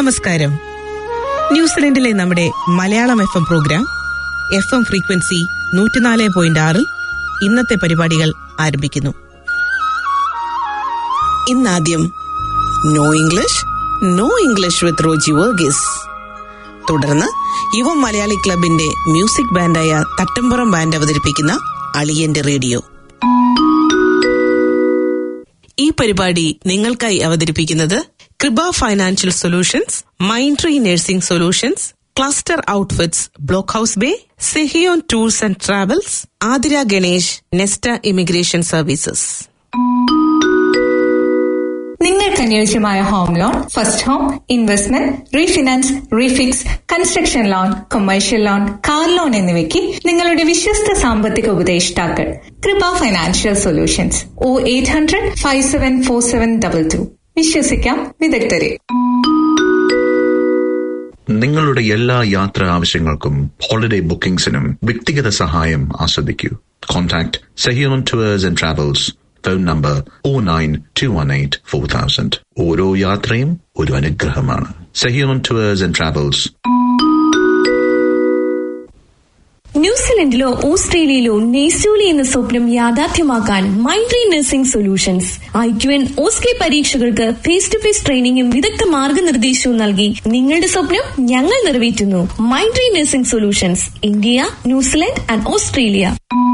നമസ്കാരം. ന്യൂസിലൻഡിലെ നമ്മുടെ Malayalam FM programme FM frequency 104.6 ഇന്നത്തെ പരിപാടികൾ ആരംഭിക്കുന്നു. ഇന്നാദ്യം no English with Roji Varghese. തുടർന്ന് യുവ മലയാളി ക്ലബിന്റെ മ്യൂസിക് ബാൻഡായ തട്ടമ്പുറം ബാൻഡ് അവതരിപ്പിക്കുന്ന അളിയന്റെ റേഡിയോ. ഈ പരിപാടി നിങ്ങൾക്കായി അവതരിപ്പിക്കുന്നത് കൃപ ഫൈനാൻഷ്യൽ സൊല്യൂഷൻസ്, മൈൻട്രി nursing solutions, cluster outfits, Blockhouse Bay, Sehion tours and travels, Athira Ganesh, Nesta immigration services. നിങ്ങൾക്ക് അനുയോജ്യമായ home loan, first home, investment, refinance, refix, construction loan, commercial loan, car loan എന്നിവയ്ക്ക് നിങ്ങളുടെ വിശ്വസ്ത സാമ്പത്തിക ഉപദേഷ്ടാക്കൾ കൃപ ഫൈനാൻഷ്യൽ സൊല്യൂഷൻസ്. 0800-574722. വിശ്വസിക്കാം വിദഗ്ധരെ. നിങ്ങളുടെ എല്ലാ യാത്രാ ആവശ്യങ്ങൾക്കും ഹോളിഡേ ബുക്കിംഗ്സിനും വ്യക്തിഗത സഹായം ആസ്വദിക്കൂ. Contact Sehion tours and travels. Phone number 092184000. ഓരോ യാത്രയും ഒരു അനുഗ്രഹമാണ്. Sehion tours and travels. ന്യൂസിലൻഡിലോ ഓസ്ട്രേലിയയിലോ നെയ്സൂലി എന്ന സ്വപ്നം യാഥാർത്ഥ്യമാക്കാൻ മൈൻട്രി നഴ്സിംഗ് സൊല്യൂഷൻസ് IQN OSCE പരീക്ഷകൾക്ക് ഫേസ് ടു ഫേസ് ട്രെയിനിങ്ങും വിദഗ്ധ മാർഗനിർദ്ദേശവും നൽകി നിങ്ങളുടെ സ്വപ്നം ഞങ്ങൾ നിറവേറ്റുന്നു. മൈൻട്രി nursing solutions, India, New Zealand and Australia.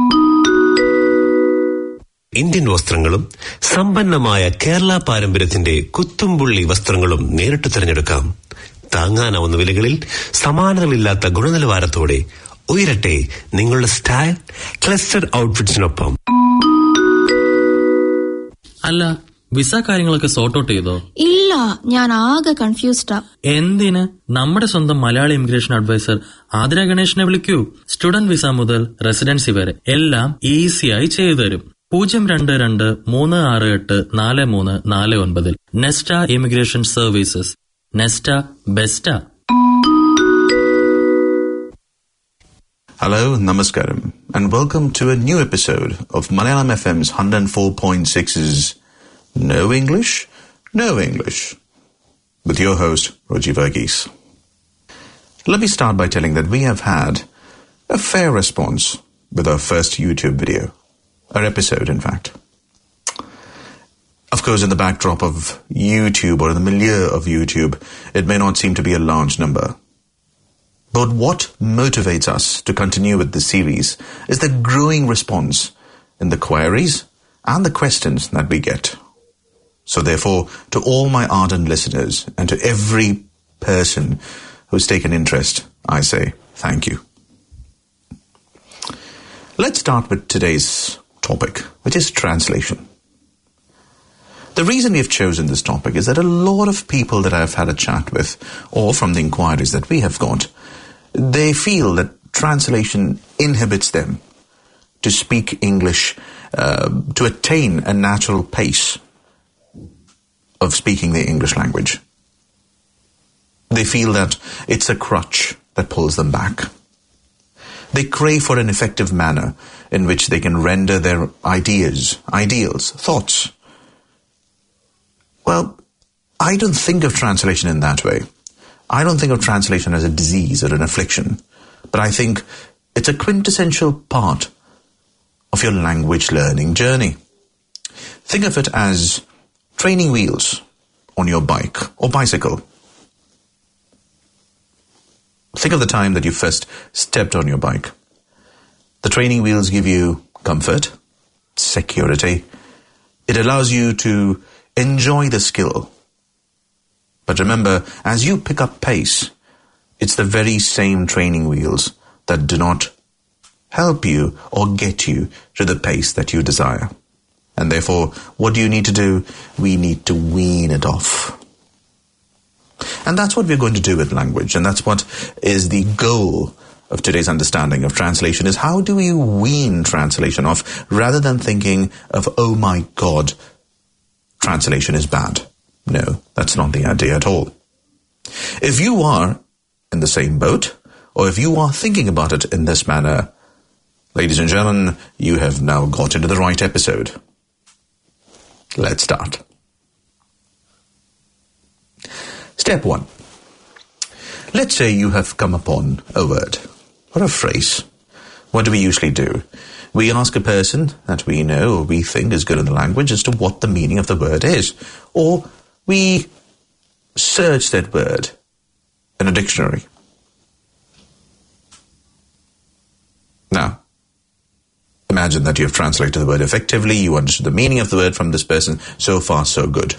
Indian വസ്ത്രങ്ങളും സമ്പന്നമായ കേരള പാരമ്പര്യത്തിന്റെ കുത്തുംപുള്ളി വസ്ത്രങ്ങളും നേരിട്ട് തിരഞ്ഞെടുക്കാം. താങ്ങാനാവുന്ന വിലകളിൽ സമാനതകളില്ലാത്ത ഗുണനിലവാരത്തോടെ ഉയരട്ടെ നിങ്ങളുടെ സ്റ്റൈൽ ക്ലസ്റ്റർ ഔട്ട്ഫിറ്റ്സിനൊപ്പം. അല്ല, വിസ കാര്യങ്ങളൊക്കെ സോർട്ട് ഔട്ട് ചെയ്തോ? ഇല്ല, ഞാൻ ആകെ കൺഫ്യൂസ്ഡാ. എന്തിന്? നമ്മുടെ സ്വന്തം മലയാളി ഇമിഗ്രേഷൻ അഡ്വൈസർ ആതിര ഗണേഷിനെ വിളിക്കൂ. സ്റ്റുഡന്റ് വിസ മുതൽ റെസിഡൻസി വരെ എല്ലാം ഈസിയായി ചെയ്തു തരും. 02-368-4349. Nesta immigration services. Nesta best. Hello, namaskaram, and welcome to a new episode of Malayalam FM's 104.6's No English, with your host, Roji Verghese. Let me start by telling that we have had a fair response with our first YouTube video, our episode in fact. Of course, in the backdrop of YouTube or in the milieu of YouTube, it may not seem to be a large number. But what motivates us to continue with this series is the growing response in the queries and the questions that we get. So therefore, to all my ardent listeners and to every person who's taken interest, I say thank you. Let's start with today's topic, which is translation. The reason we've chosen this topic is that a lot of people that I've had a chat with, or from the inquiries that we have got, they feel that translation inhibits them to speak English, to attain a natural pace of speaking the English language. They feel that it's a crutch that pulls them back. They crave for an effective manner in which they can render their ideals, thoughts. Well, I don't think of translation in that way. I don't think of translation as a disease or an affliction, but I think it's a quintessential part of your language learning journey. Think of it as training wheels on your bike or bicycle. Think of the time that you first stepped on your bike. The training wheels give you comfort, security. It allows you to enjoy the skill. But remember, as you pick up pace, it's the very same training wheels that do not help you or get you to the pace that you desire. And therefore, what do you need to do? We need to wean it off. And that's what we're going to do with language. And that's what is the goal of today's understanding of translation, is how do you wean translation off rather than thinking of, oh my God, translation is bad. No, that's not the idea at all. If you are in the same boat, or if you are thinking about it in this manner, ladies and gentlemen, you have now got into the right episode. Let's start. Step 1. Let's say you have come upon a word or a phrase. What do we usually do? We ask a person that we know or we think is good in the language as to what the meaning of the word is. Or we search that word in a dictionary. Now, imagine that you have translated the word effectively, you understood the meaning of the word from this person. So far, so good.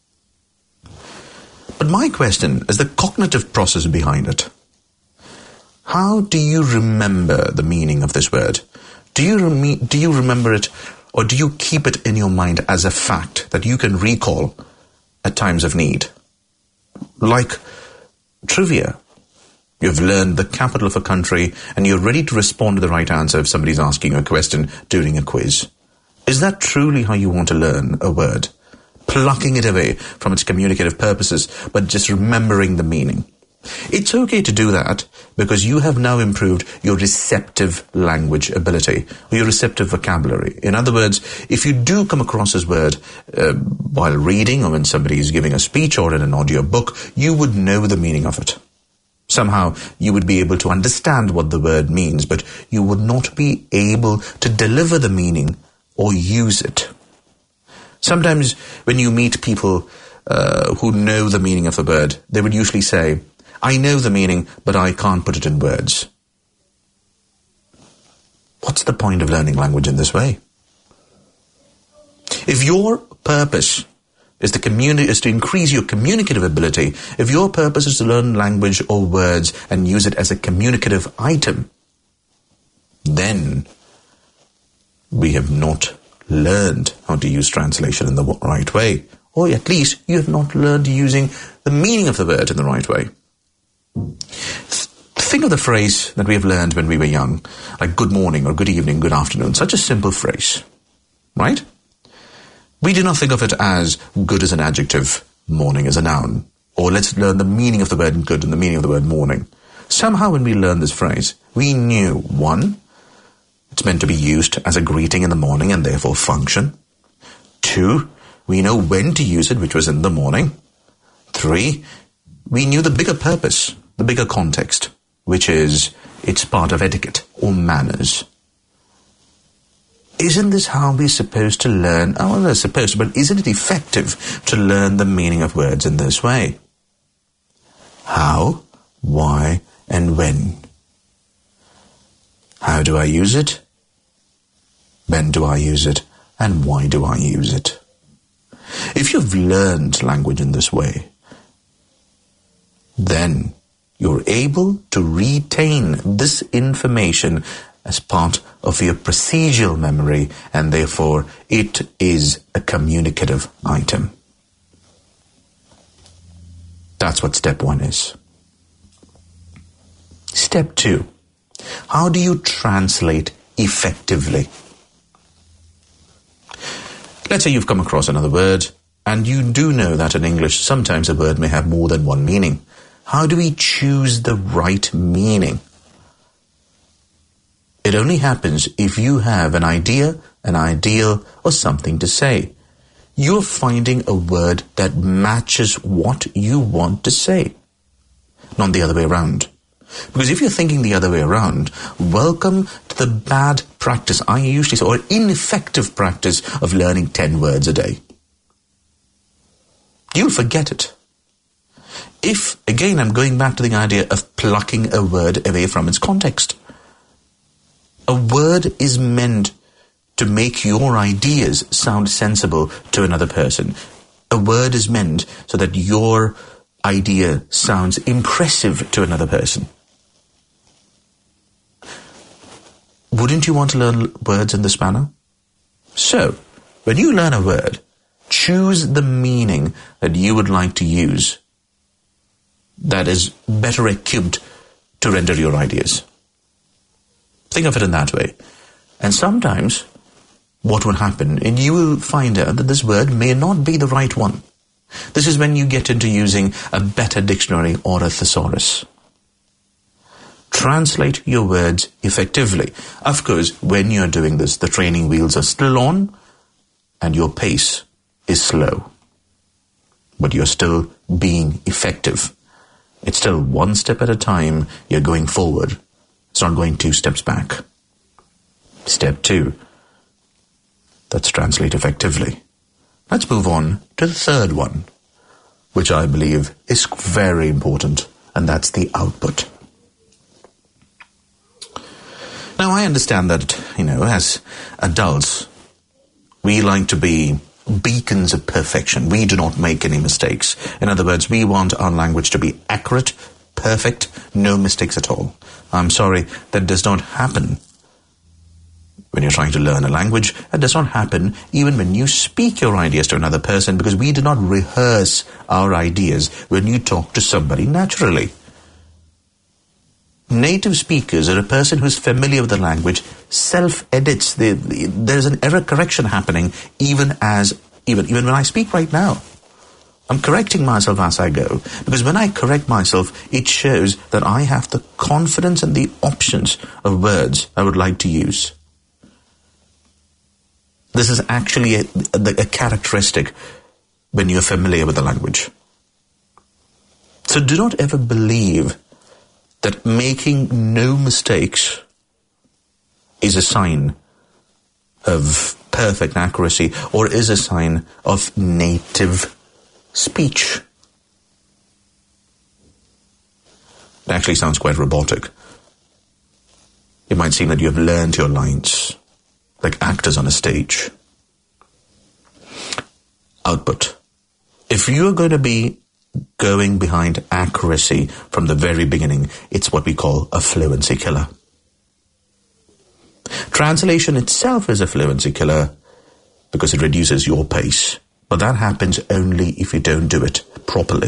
But my question is the cognitive process behind it. How do you remember the meaning of this word? Do you remember it, or do you keep it in your mind as a fact that you can recall at times of need? Like trivia. You've learned the capital of a country and you're ready to respond to the right answer if somebody's asking you a question during a quiz. Is that truly how you want to learn a word? Plucking it away from its communicative purposes, but just remembering the meaning. It's okay to do that because you have now improved your receptive language ability, or your receptive vocabulary. In other words, if you do come across this word while reading or when somebody is giving a speech or in an audio book, you would know the meaning of it. Somehow you would be able to understand what the word means, but you would not be able to deliver the meaning or use it. Sometimes when you meet people who know the meaning of a word, they would usually say, I know the meaning, but I can't put it in words. What's the point of learning language in this way? If your purpose is to increase your communicative ability, if your purpose is to learn language or words and use it as a communicative item, then we have not learned how to use translation in the right way. Or at least you have not learned using the meaning of the word in the right way. Think of the phrase that we have learned when we were young, like good morning or good evening, good afternoon. Such a simple phrase, right? We do not think of it as good as an adjective, morning as a noun. Or let's learn the meaning of the word good and the meaning of the word morning. Somehow when we learned this phrase, we knew, 1, it's meant to be used as a greeting in the morning and therefore function. 2, we know when to use it, which was in the morning. 3, we knew the bigger purpose, the bigger context, which is it's part of etiquette or manners. Isn't this how we're supposed to learn? Oh, well, they're supposed to, but isn't it effective to learn the meaning of words in this way? How, why, and when? How do I use it? When do I use it? And why do I use it? If you've learned language in this way, then you're able to retain this information as part of your procedural memory, and therefore it is a communicative item. That's what step 1 is. Step 2. How do you translate effectively? Let's say you've come across another word, and you do know that in English sometimes a word may have more than one meaning. How do we choose the right meaning? It only happens if you have an idea, an ideal, or something to say. You're finding a word that matches what you want to say, not the other way around. Because if you're thinking the other way around, welcome to the bad practice, I usually say, or ineffective practice of learning 10 words a day. You'll forget it. If, again, I'm going back to the idea of plucking a word away from its context. A word is meant to make your ideas sound sensible to another person. A word is meant so that your idea sounds impressive to another person. Wouldn't you want to learn words in this manner? So, when you learn a word, choose the meaning that you would like to use that is better equipped to render your ideas. Think of it in that way. And sometimes what will happen, and you will find out that this word may not be the right one. This is when you get into using a better dictionary or a thesaurus. Translate your words effectively. Of course, when you're doing this, the training wheels are still on and your pace is slow. But you're still being effective. It's still one step at a time. You're going forward. It's not going 2 steps back. Step 2. That's translate effectively. Let's move on to the third one, which I believe is very important, and that's the output. Now, I understand that, as adults, we like to be beacons of perfection. We do not make any mistakes. In other words, we want our language to be accurate, perfect, no mistakes at all. I'm sorry, that does not happen when you're trying to learn a language. It does not happen even when you speak your ideas to another person, because we do not rehearse our ideas when you talk to somebody naturally. Native speakers, or a person who's familiar with the language, self-edits. There's an error correction happening even when I speak right now. I'm correcting myself as I go, because when I correct myself, it shows that I have the confidence and the options of words I would like to use. This is actually a characteristic when you're familiar with the language. So do not ever believe that making no mistakes is a sign of perfect accuracy or is a sign of native speech. It actually sounds quite robotic. It might seem that you have learned your lines, like actors on a stage. Output. If you are going to be going behind accuracy from the very beginning, it's what we call a fluency killer. Translation itself is a fluency killer because it reduces your pace. But that happens only if you don't do it properly.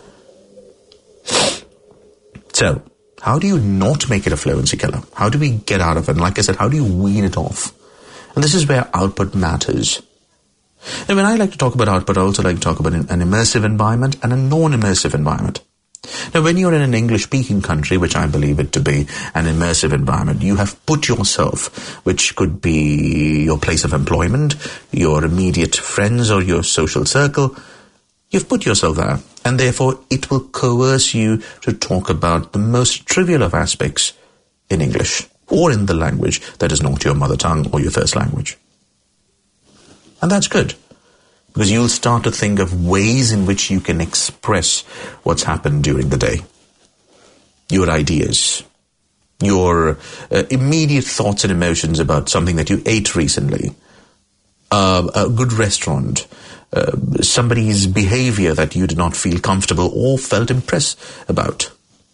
So, how do you not make it a fluency killer? How do we get out of it? And like I said, how do you wean it off? And this is where output matters. And when I like to talk about output, I also like to talk about an immersive environment and a non-immersive environment. Now, when you're in an English-speaking country, which I believe it to be an immersive environment, you have put yourself, which could be your place of employment, your immediate friends or your social circle, you've put yourself there, and therefore it will coerce you to talk about the most trivial of aspects in English or in the language that is not your mother tongue or your first language. And that's good, because you'll start to think of ways in which you can express what's happened during the day. Your ideas, your immediate thoughts and emotions about something that you ate recently, a good restaurant, somebody's behavior that you did not feel comfortable or felt impressed about.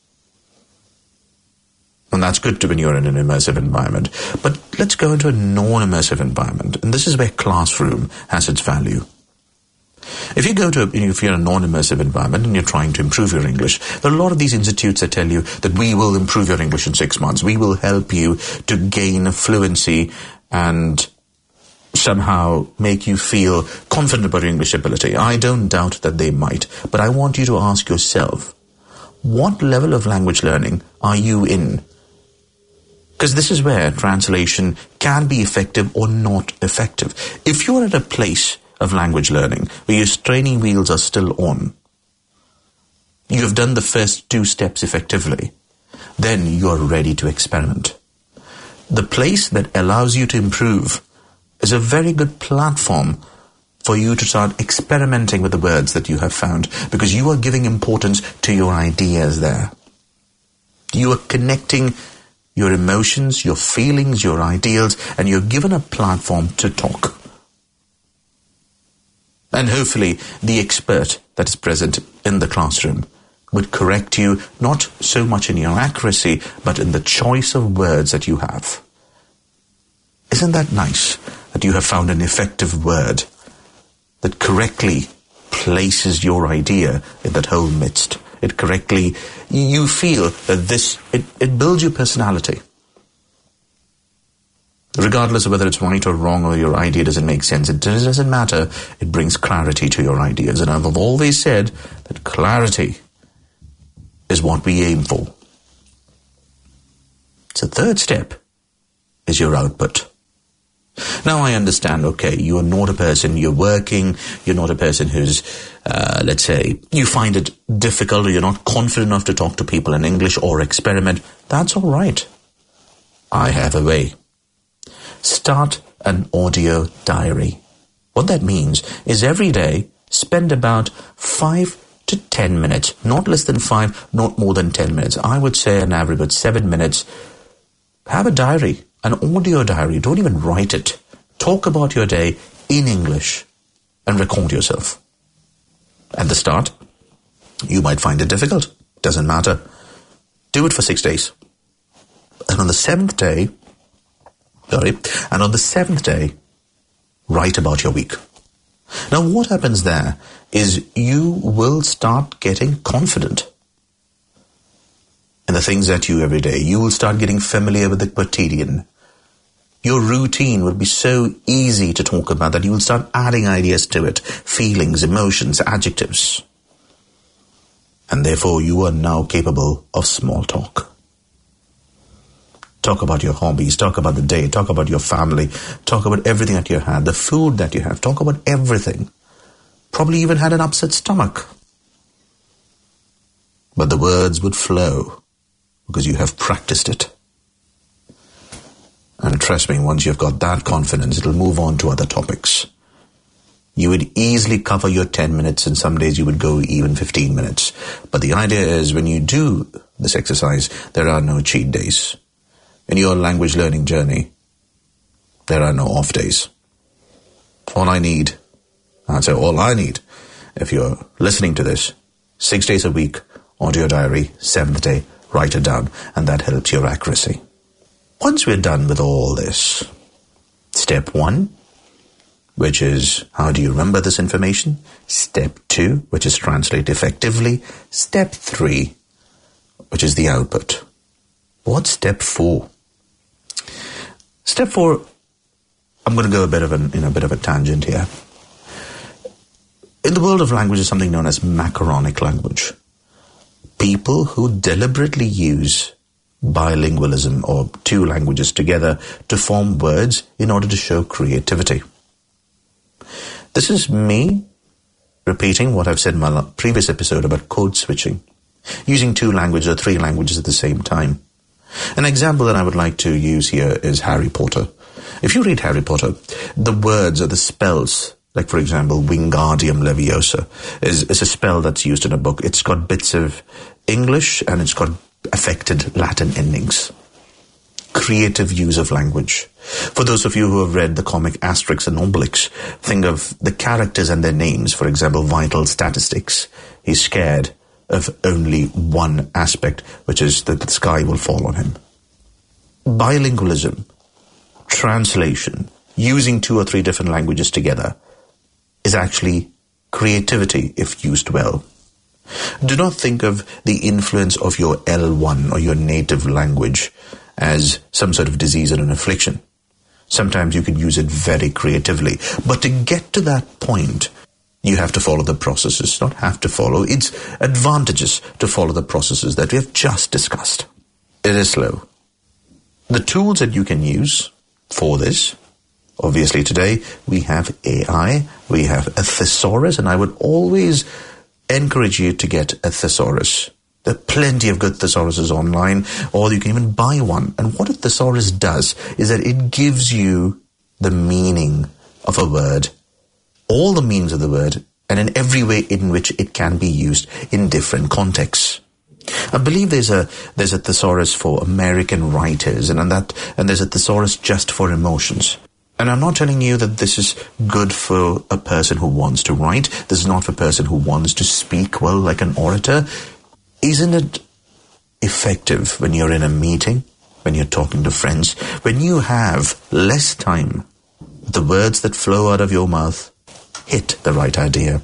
And that's good when you're in an immersive environment. But let's go into a non-immersive environment. And this is where classroom has its value. If you go to, if you're in a non-immersive environment and you're trying to improve your English, there are a lot of these institutes that tell you that we will improve your English in 6 months. We will help you to gain fluency and somehow make you feel confident about your English ability. I don't doubt that they might. But I want you to ask yourself, what level of language learning are you in? Because this is where translation can be effective or not effective. If you're at a place of language learning where your training wheels are still on, you have done the first 2 steps effectively, then you're ready to experiment. The place that allows you to improve is a very good platform for you to start experimenting with the words that you have found, because you are giving importance to your ideas there. You are connecting your emotions, your feelings, your ideals, and you're given a platform to talk. And hopefully the expert that is present in the classroom would correct you not so much in your accuracy, but in the choice of words that you have. Isn't that nice that you have found an effective word that correctly places your idea in that whole midst? It correctly, you feel that it builds your personality. Regardless of whether it's right or wrong or your idea doesn't make sense, it doesn't matter. It brings clarity to your ideas. And I've always said that clarity is what we aim for. So third step is your output. Now I understand, okay, you're not a person, you're working, you're not a person who's, let's say, you find it difficult or you're not confident enough to talk to people in English or experiment. That's all right. I have a way. Start an audio diary. What that means is every day, spend about 5 to 10 minutes, not less than 5, not more than 10 minutes. I would say an average of 7 minutes. Have a diary, an audio diary. Don't even write it. Talk about your day in English and record yourself. At the start, you might find it difficult. Doesn't matter. Do it for 6 days. And on the seventh day, write about your week. Now, what happens there is you will start getting confident in the things that you do every day. You will start getting familiar with the quotidian. Your routine will be so easy to talk about that you will start adding ideas to it, feelings, emotions, adjectives. And therefore, you are now capable of small talk. Talk about your hobbies, talk about the day, talk about your family, talk about everything that you had, the food that you have, talk about everything. Probably even had an upset stomach. But the words would flow because you have practiced it. And trust me, once you've got that confidence, it'll move on to other topics. You would easily cover your 10 minutes and some days you would go even 15 minutes. But the idea is when you do this exercise, there are no cheat days. In your language learning journey, there are no off days. All I need, if you're listening to this, 6 days a week, audio diary, 7th day, write it down, and that helps your accuracy. Once we're done with all this, step 1, which is how do you remember this information? Step 2, which is translate effectively. Step 3, which is the output. What's step 4? Step 4, I'm going to go a bit of a tangent here. In the world of language is something known as macaronic language. People who deliberately use bilingualism or two languages together to form words in order to show creativity. This is me repeating what I've said in my previous episode about code switching, using 2 languages or 3 languages at the same time. An example that I would like to use here is Harry Potter. If you read Harry Potter, the words or the spells, like for example, Wingardium Leviosa, is a spell that's used in a book. It's got bits of English and it's got affected Latin endings. Creative use of language. For those of you who have read the comic Asterix and Obelix, think of the characters and their names. For example, Vital Statistics. He's scared of only one aspect, which is that the sky will fall on him. Bilingualism, translation, using 2 or 3 different languages together is actually creativity if used well. Do not think of the influence of your L1 or your native language as some sort of disease or an affliction. Sometimes you can use it very creatively. But to get to that point, you have to follow the processes. Not have to follow. It's advantages to follow the processes that we have just discussed. It is slow. The tools that you can use for this, obviously today we have AI, we have a thesaurus, and I would always encourage you to get a thesaurus. There are plenty of good thesauruses online, or you can even buy one. And what a thesaurus does is that it gives you the meaning of a word, all the meanings of the word, and in every way in which it can be used in different contexts. I believe there's a thesaurus for American writers, and there's a thesaurus just for emotions. And I'm not telling you that this is good for a person who wants to write. This is not for a person who wants to speak well like an orator. Isn't it effective when you're in a meeting, when you're talking to friends, when you have less time, the words that flow out of your mouth hit the right idea?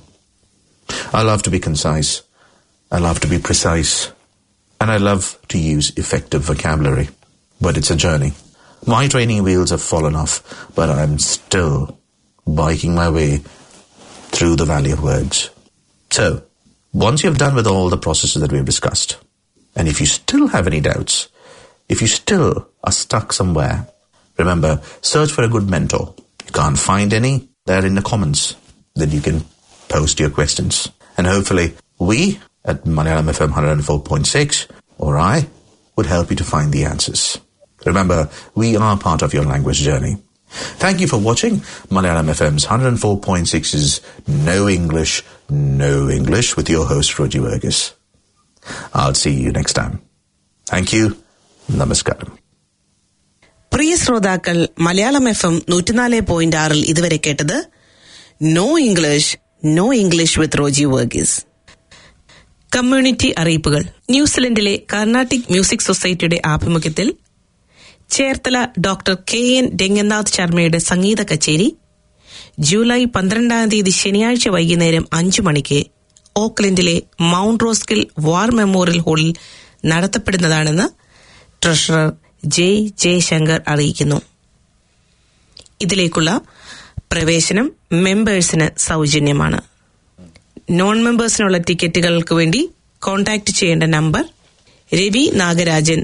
I love to be concise. I love to be precise. And I love to use effective vocabulary. But it's a journey. My training wheels have fallen off, but I'm still biking my way through the valley of words. So, once you've done with all the processes that we've discussed, and if you still have any doubts, if you still are stuck somewhere, Remember, search for a good mentor. You can't find any? They're in the comments. Then you can post your questions. And hopefully we at Malayalam FM 104.6 or I would help you to find the answers. Remember, we are part of your language journey. Thank you for watching Malayalam FM's 104.6's No English with your host Roji Verghese. I'll see you next time. Thank you. Namaskaram. പ്രിയ ശ്രോതാക്കൾ, Malayalam FM 104.6 ഇതുവരെ കേട്ടത് no English with Roji Varghese. Community അറിയിപ്പുകൾ. ന്യൂസിലൻഡിലെ Carnatic music സൊസൈറ്റിയുടെ ആഭിമുഖ്യത്തിൽ Cherthala doctor KN Ranganath ശർമ്മയുടെ സംഗീത കച്ചേരി ജൂലൈ 12 ശനിയാഴ്ച വൈകുന്നേരം 5 മണിക്ക് ഓക്ലൻഡിലെ മൗണ്ട് റോസ്കിൽ വാർ മെമ്മോറിയൽ ഹാളിൽ നടത്തപ്പെടുന്നതാണെന്ന് ട്രഷറർ ജയശങ്കർ അറിയിക്കുന്നു. ഇതിലേക്കുള്ള പ്രവേശനം മെമ്പേഴ്സിന് സൗജന്യമാണ്. നോൺ മെമ്പേഴ്സിനുള്ള ടിക്കറ്റുകൾക്ക് വേണ്ടി കോൺടാക്ട് ചെയ്യേണ്ട നമ്പർ രവി നാഗരാജൻ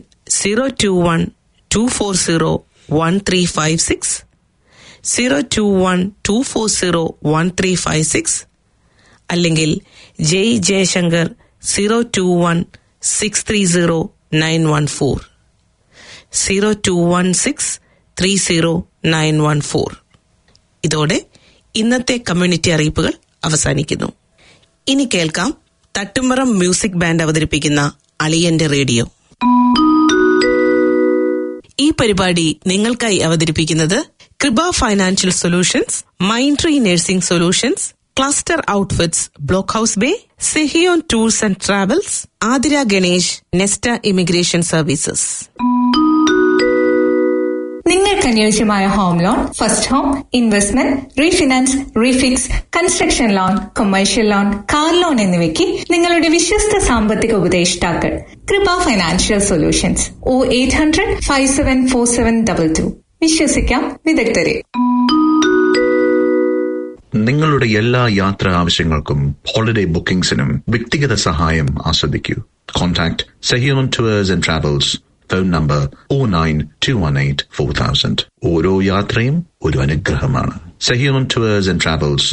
021-240-1356 021-240-1356 അല്ലെങ്കിൽ ജയശങ്കർ 021-630-914 021-630-914. ഇതോടെ ഇന്നത്തെ കമ്മ്യൂണിറ്റി അറിയിപ്പുകൾ അവസാനിക്കുന്നു. ഇനി കേൾക്കാം തട്ടുമറം മ്യൂസിക് ബാൻഡ് അവതരിപ്പിക്കുന്ന അളിയന്റെ റേഡിയോ. ഈ പരിപാടി നിങ്ങൾക്കായി അവതരിപ്പിക്കുന്നത് കൃപ ഫൈനാൻഷ്യൽ സൊല്യൂഷൻസ്, മൈൻട്രി nursing solutions, cluster outfits, Blockhouse Bay, Sehion tours and travels, Athira Ganesh, Nesta immigration services. നിങ്ങൾക്ക് അനുയോജ്യമായ home loan, first home, investment, refinance, refix, construction loan, commercial loan, car loan എന്നിവയ്ക്ക് നിങ്ങളുടെ വിശ്വസ്ത സാമ്പത്തിക ഉപദേഷ്ടാക്കൾ കൃപ ഫൈനാൻഷ്യൽ സൊല്യൂഷൻസ്. 0800-574722. വിശ്വസിക്കാം വിദഗ്ധരെ. നിങ്ങളുടെ എല്ലാ യാത്രാ ആവശ്യങ്ങൾക്കും ഹോളിഡേ ബുക്കിംഗ്സിനും വ്യക്തിഗത സഹായം ആസ്വദിക്കൂ. Contact Sehion tours and travels. Phone number 092184000. ഓരോ യാത്രയും ഒരു അനുഗ്രഹമാണ്. Sehion tours and travels.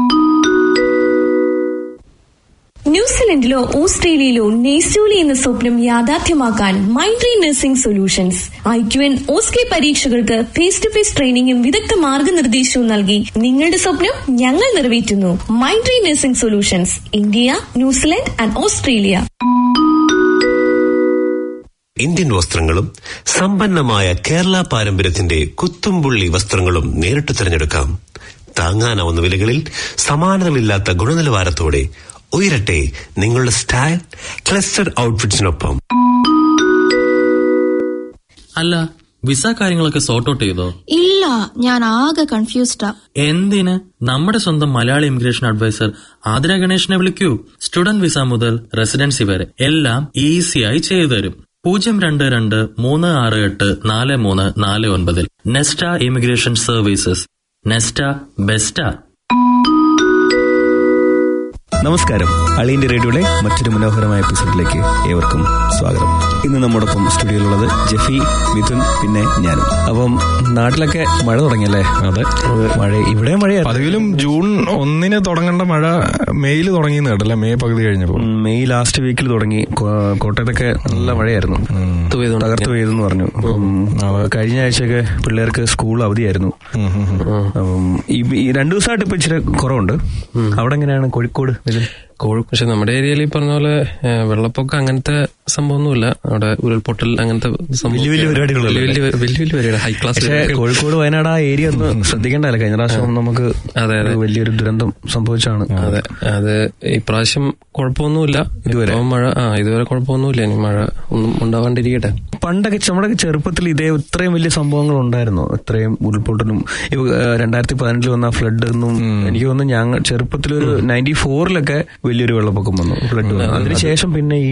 ന്യൂസിലൻഡിലോ ഓസ്ട്രേലിയയിലോ നെയ്സ്റ്റൂലി എന്ന സ്വപ്നം യാഥാർത്ഥ്യമാക്കാൻ മൈൻട്രി നഴ്സിംഗ് സൊല്യൂഷൻസ് IQN OSCE പരീക്ഷകൾക്ക് ഫേസ് ടു ഫേസ് ട്രെയിനിങ്ങും വിദഗ്ധ മാർഗനിർദ്ദേശവും നൽകി നിങ്ങളുടെ സ്വപ്നം ഞങ്ങൾ നിറവേറ്റുന്നു. മൈൻട്രി nursing solutions, India, New Zealand and Australia. Indian വസ്ത്രങ്ങളും സമ്പന്നമായ കേരള പാരമ്പര്യത്തിന്റെ കുത്തുംപുള്ളി വസ്ത്രങ്ങളും നേരിട്ട് തിരഞ്ഞെടുക്കാം. താങ്ങാനാവുന്ന വിലകളിൽ സമാനതകളില്ലാത്ത ഗുണനിലവാരത്തോടെ ഉയരട്ടെ നിങ്ങളുടെ സ്റ്റൈൽ ക്ലസ്റ്റർ ഔട്ട്ഫിറ്റ്സിനൊപ്പം. അല്ല, വിസ കാര്യങ്ങളൊക്കെ സോർട്ട് ഔട്ട് ചെയ്തോ? ഇല്ല, ഞാൻ ആകെ കൺഫ്യൂസ്ഡാ. എന്തിന്? നമ്മുടെ സ്വന്തം മലയാളി ഇമിഗ്രേഷൻ അഡ്വൈസർ ആതിര ഗണേഷിനെ വിളിക്കൂ. സ്റ്റുഡന്റ് വിസ മുതൽ റെസിഡൻസി വരെ എല്ലാം ഈസിയായി ചെയ്തു തരും. 0223684349. Nesta immigration services. Nesta best. നമസ്കാരം. അളിയന്റെ റേഡിയോയുടെ മറ്റൊരു മനോഹരമായ എപ്പിസോഡിലേക്ക് ഏവർക്കും സ്വാഗതം. ഇന്ന് നമ്മോടൊപ്പം സ്റ്റുഡിയോയിലുള്ളത് ജെഫി, മിഥുൻ, പിന്നെ ഞാനും. അപ്പം നാട്ടിലൊക്കെ മഴ തുടങ്ങിയല്ലേ? അതെ, മഴ ഇവിടെ മഴയാണ്. പതിവിലും ജൂൺ 1 തുടങ്ങേണ്ട മഴ മെയ്യിൽ തുടങ്ങിയെന്ന് കേട്ടല്ലേ? മെയ് പകുതി കഴിഞ്ഞപ്പോൾ, മെയ് ലാസ്റ്റ് വീക്കിൽ തുടങ്ങി. കോട്ടയത്തൊക്കെ നല്ല മഴയായിരുന്നു, തകർത്ത് പെയ്തെന്ന് പറഞ്ഞു. കഴിഞ്ഞ ആഴ്ചയൊക്കെ പിള്ളേർക്ക് സ്കൂൾ അവധിയായിരുന്നു. ഈ 2 ദിവസമായിട്ട് ഇപ്പൊ ഇച്ചിരി കുറവുണ്ട്. അവിടെ എങ്ങനെയാണ് കോഴിക്കോട്? പക്ഷെ നമ്മുടെ ഏരിയയിൽ ഈ പറഞ്ഞ പോലെ വെള്ളപ്പൊക്കം അങ്ങനത്തെ സംഭവമൊന്നുമില്ല. അവിടെ ഉരുൾപൊട്ടൽ അങ്ങനത്തെ വലിയ പരിപാടികൾ, ഹൈ ക്ലാസ്. പക്ഷേ കോഴിക്കോട്, വയനാട് ആ ഏരിയ ഒന്ന് ശ്രദ്ധിക്കേണ്ടല്ലേ? കഴിഞ്ഞ പ്രാവശ്യം നമുക്ക് വലിയൊരു ദുരന്തം സംഭവിച്ചാണ്. അതെ, അത് ഇപ്രാവശ്യം കുഴപ്പമൊന്നുമില്ല ഇതുവരെ. മഴ ഇതുവരെ കുഴപ്പമൊന്നുമില്ല. ഇനി മഴ ഒന്നും ഉണ്ടാവാണ്ടിരിക്കട്ടെ. പണ്ടൊക്കെ നമ്മുടെ ചെറുപ്പത്തിൽ ഇത്രയും വലിയ സംഭവങ്ങൾ ഉണ്ടായിരുന്നു? ഇത്രയും ഉരുൾപൊട്ടലും 2015 വന്ന ഫ്ലഡ് ഒന്നും എനിക്ക് തോന്നുന്നു. ഞങ്ങൾ ചെറുപ്പത്തിൽ ഒരു 94 വലിയൊരു വെള്ളപ്പൊക്കം വന്നു, ഫ്ലഡ് വന്നു. അതിനുശേഷം പിന്നെ ഈ ഒരു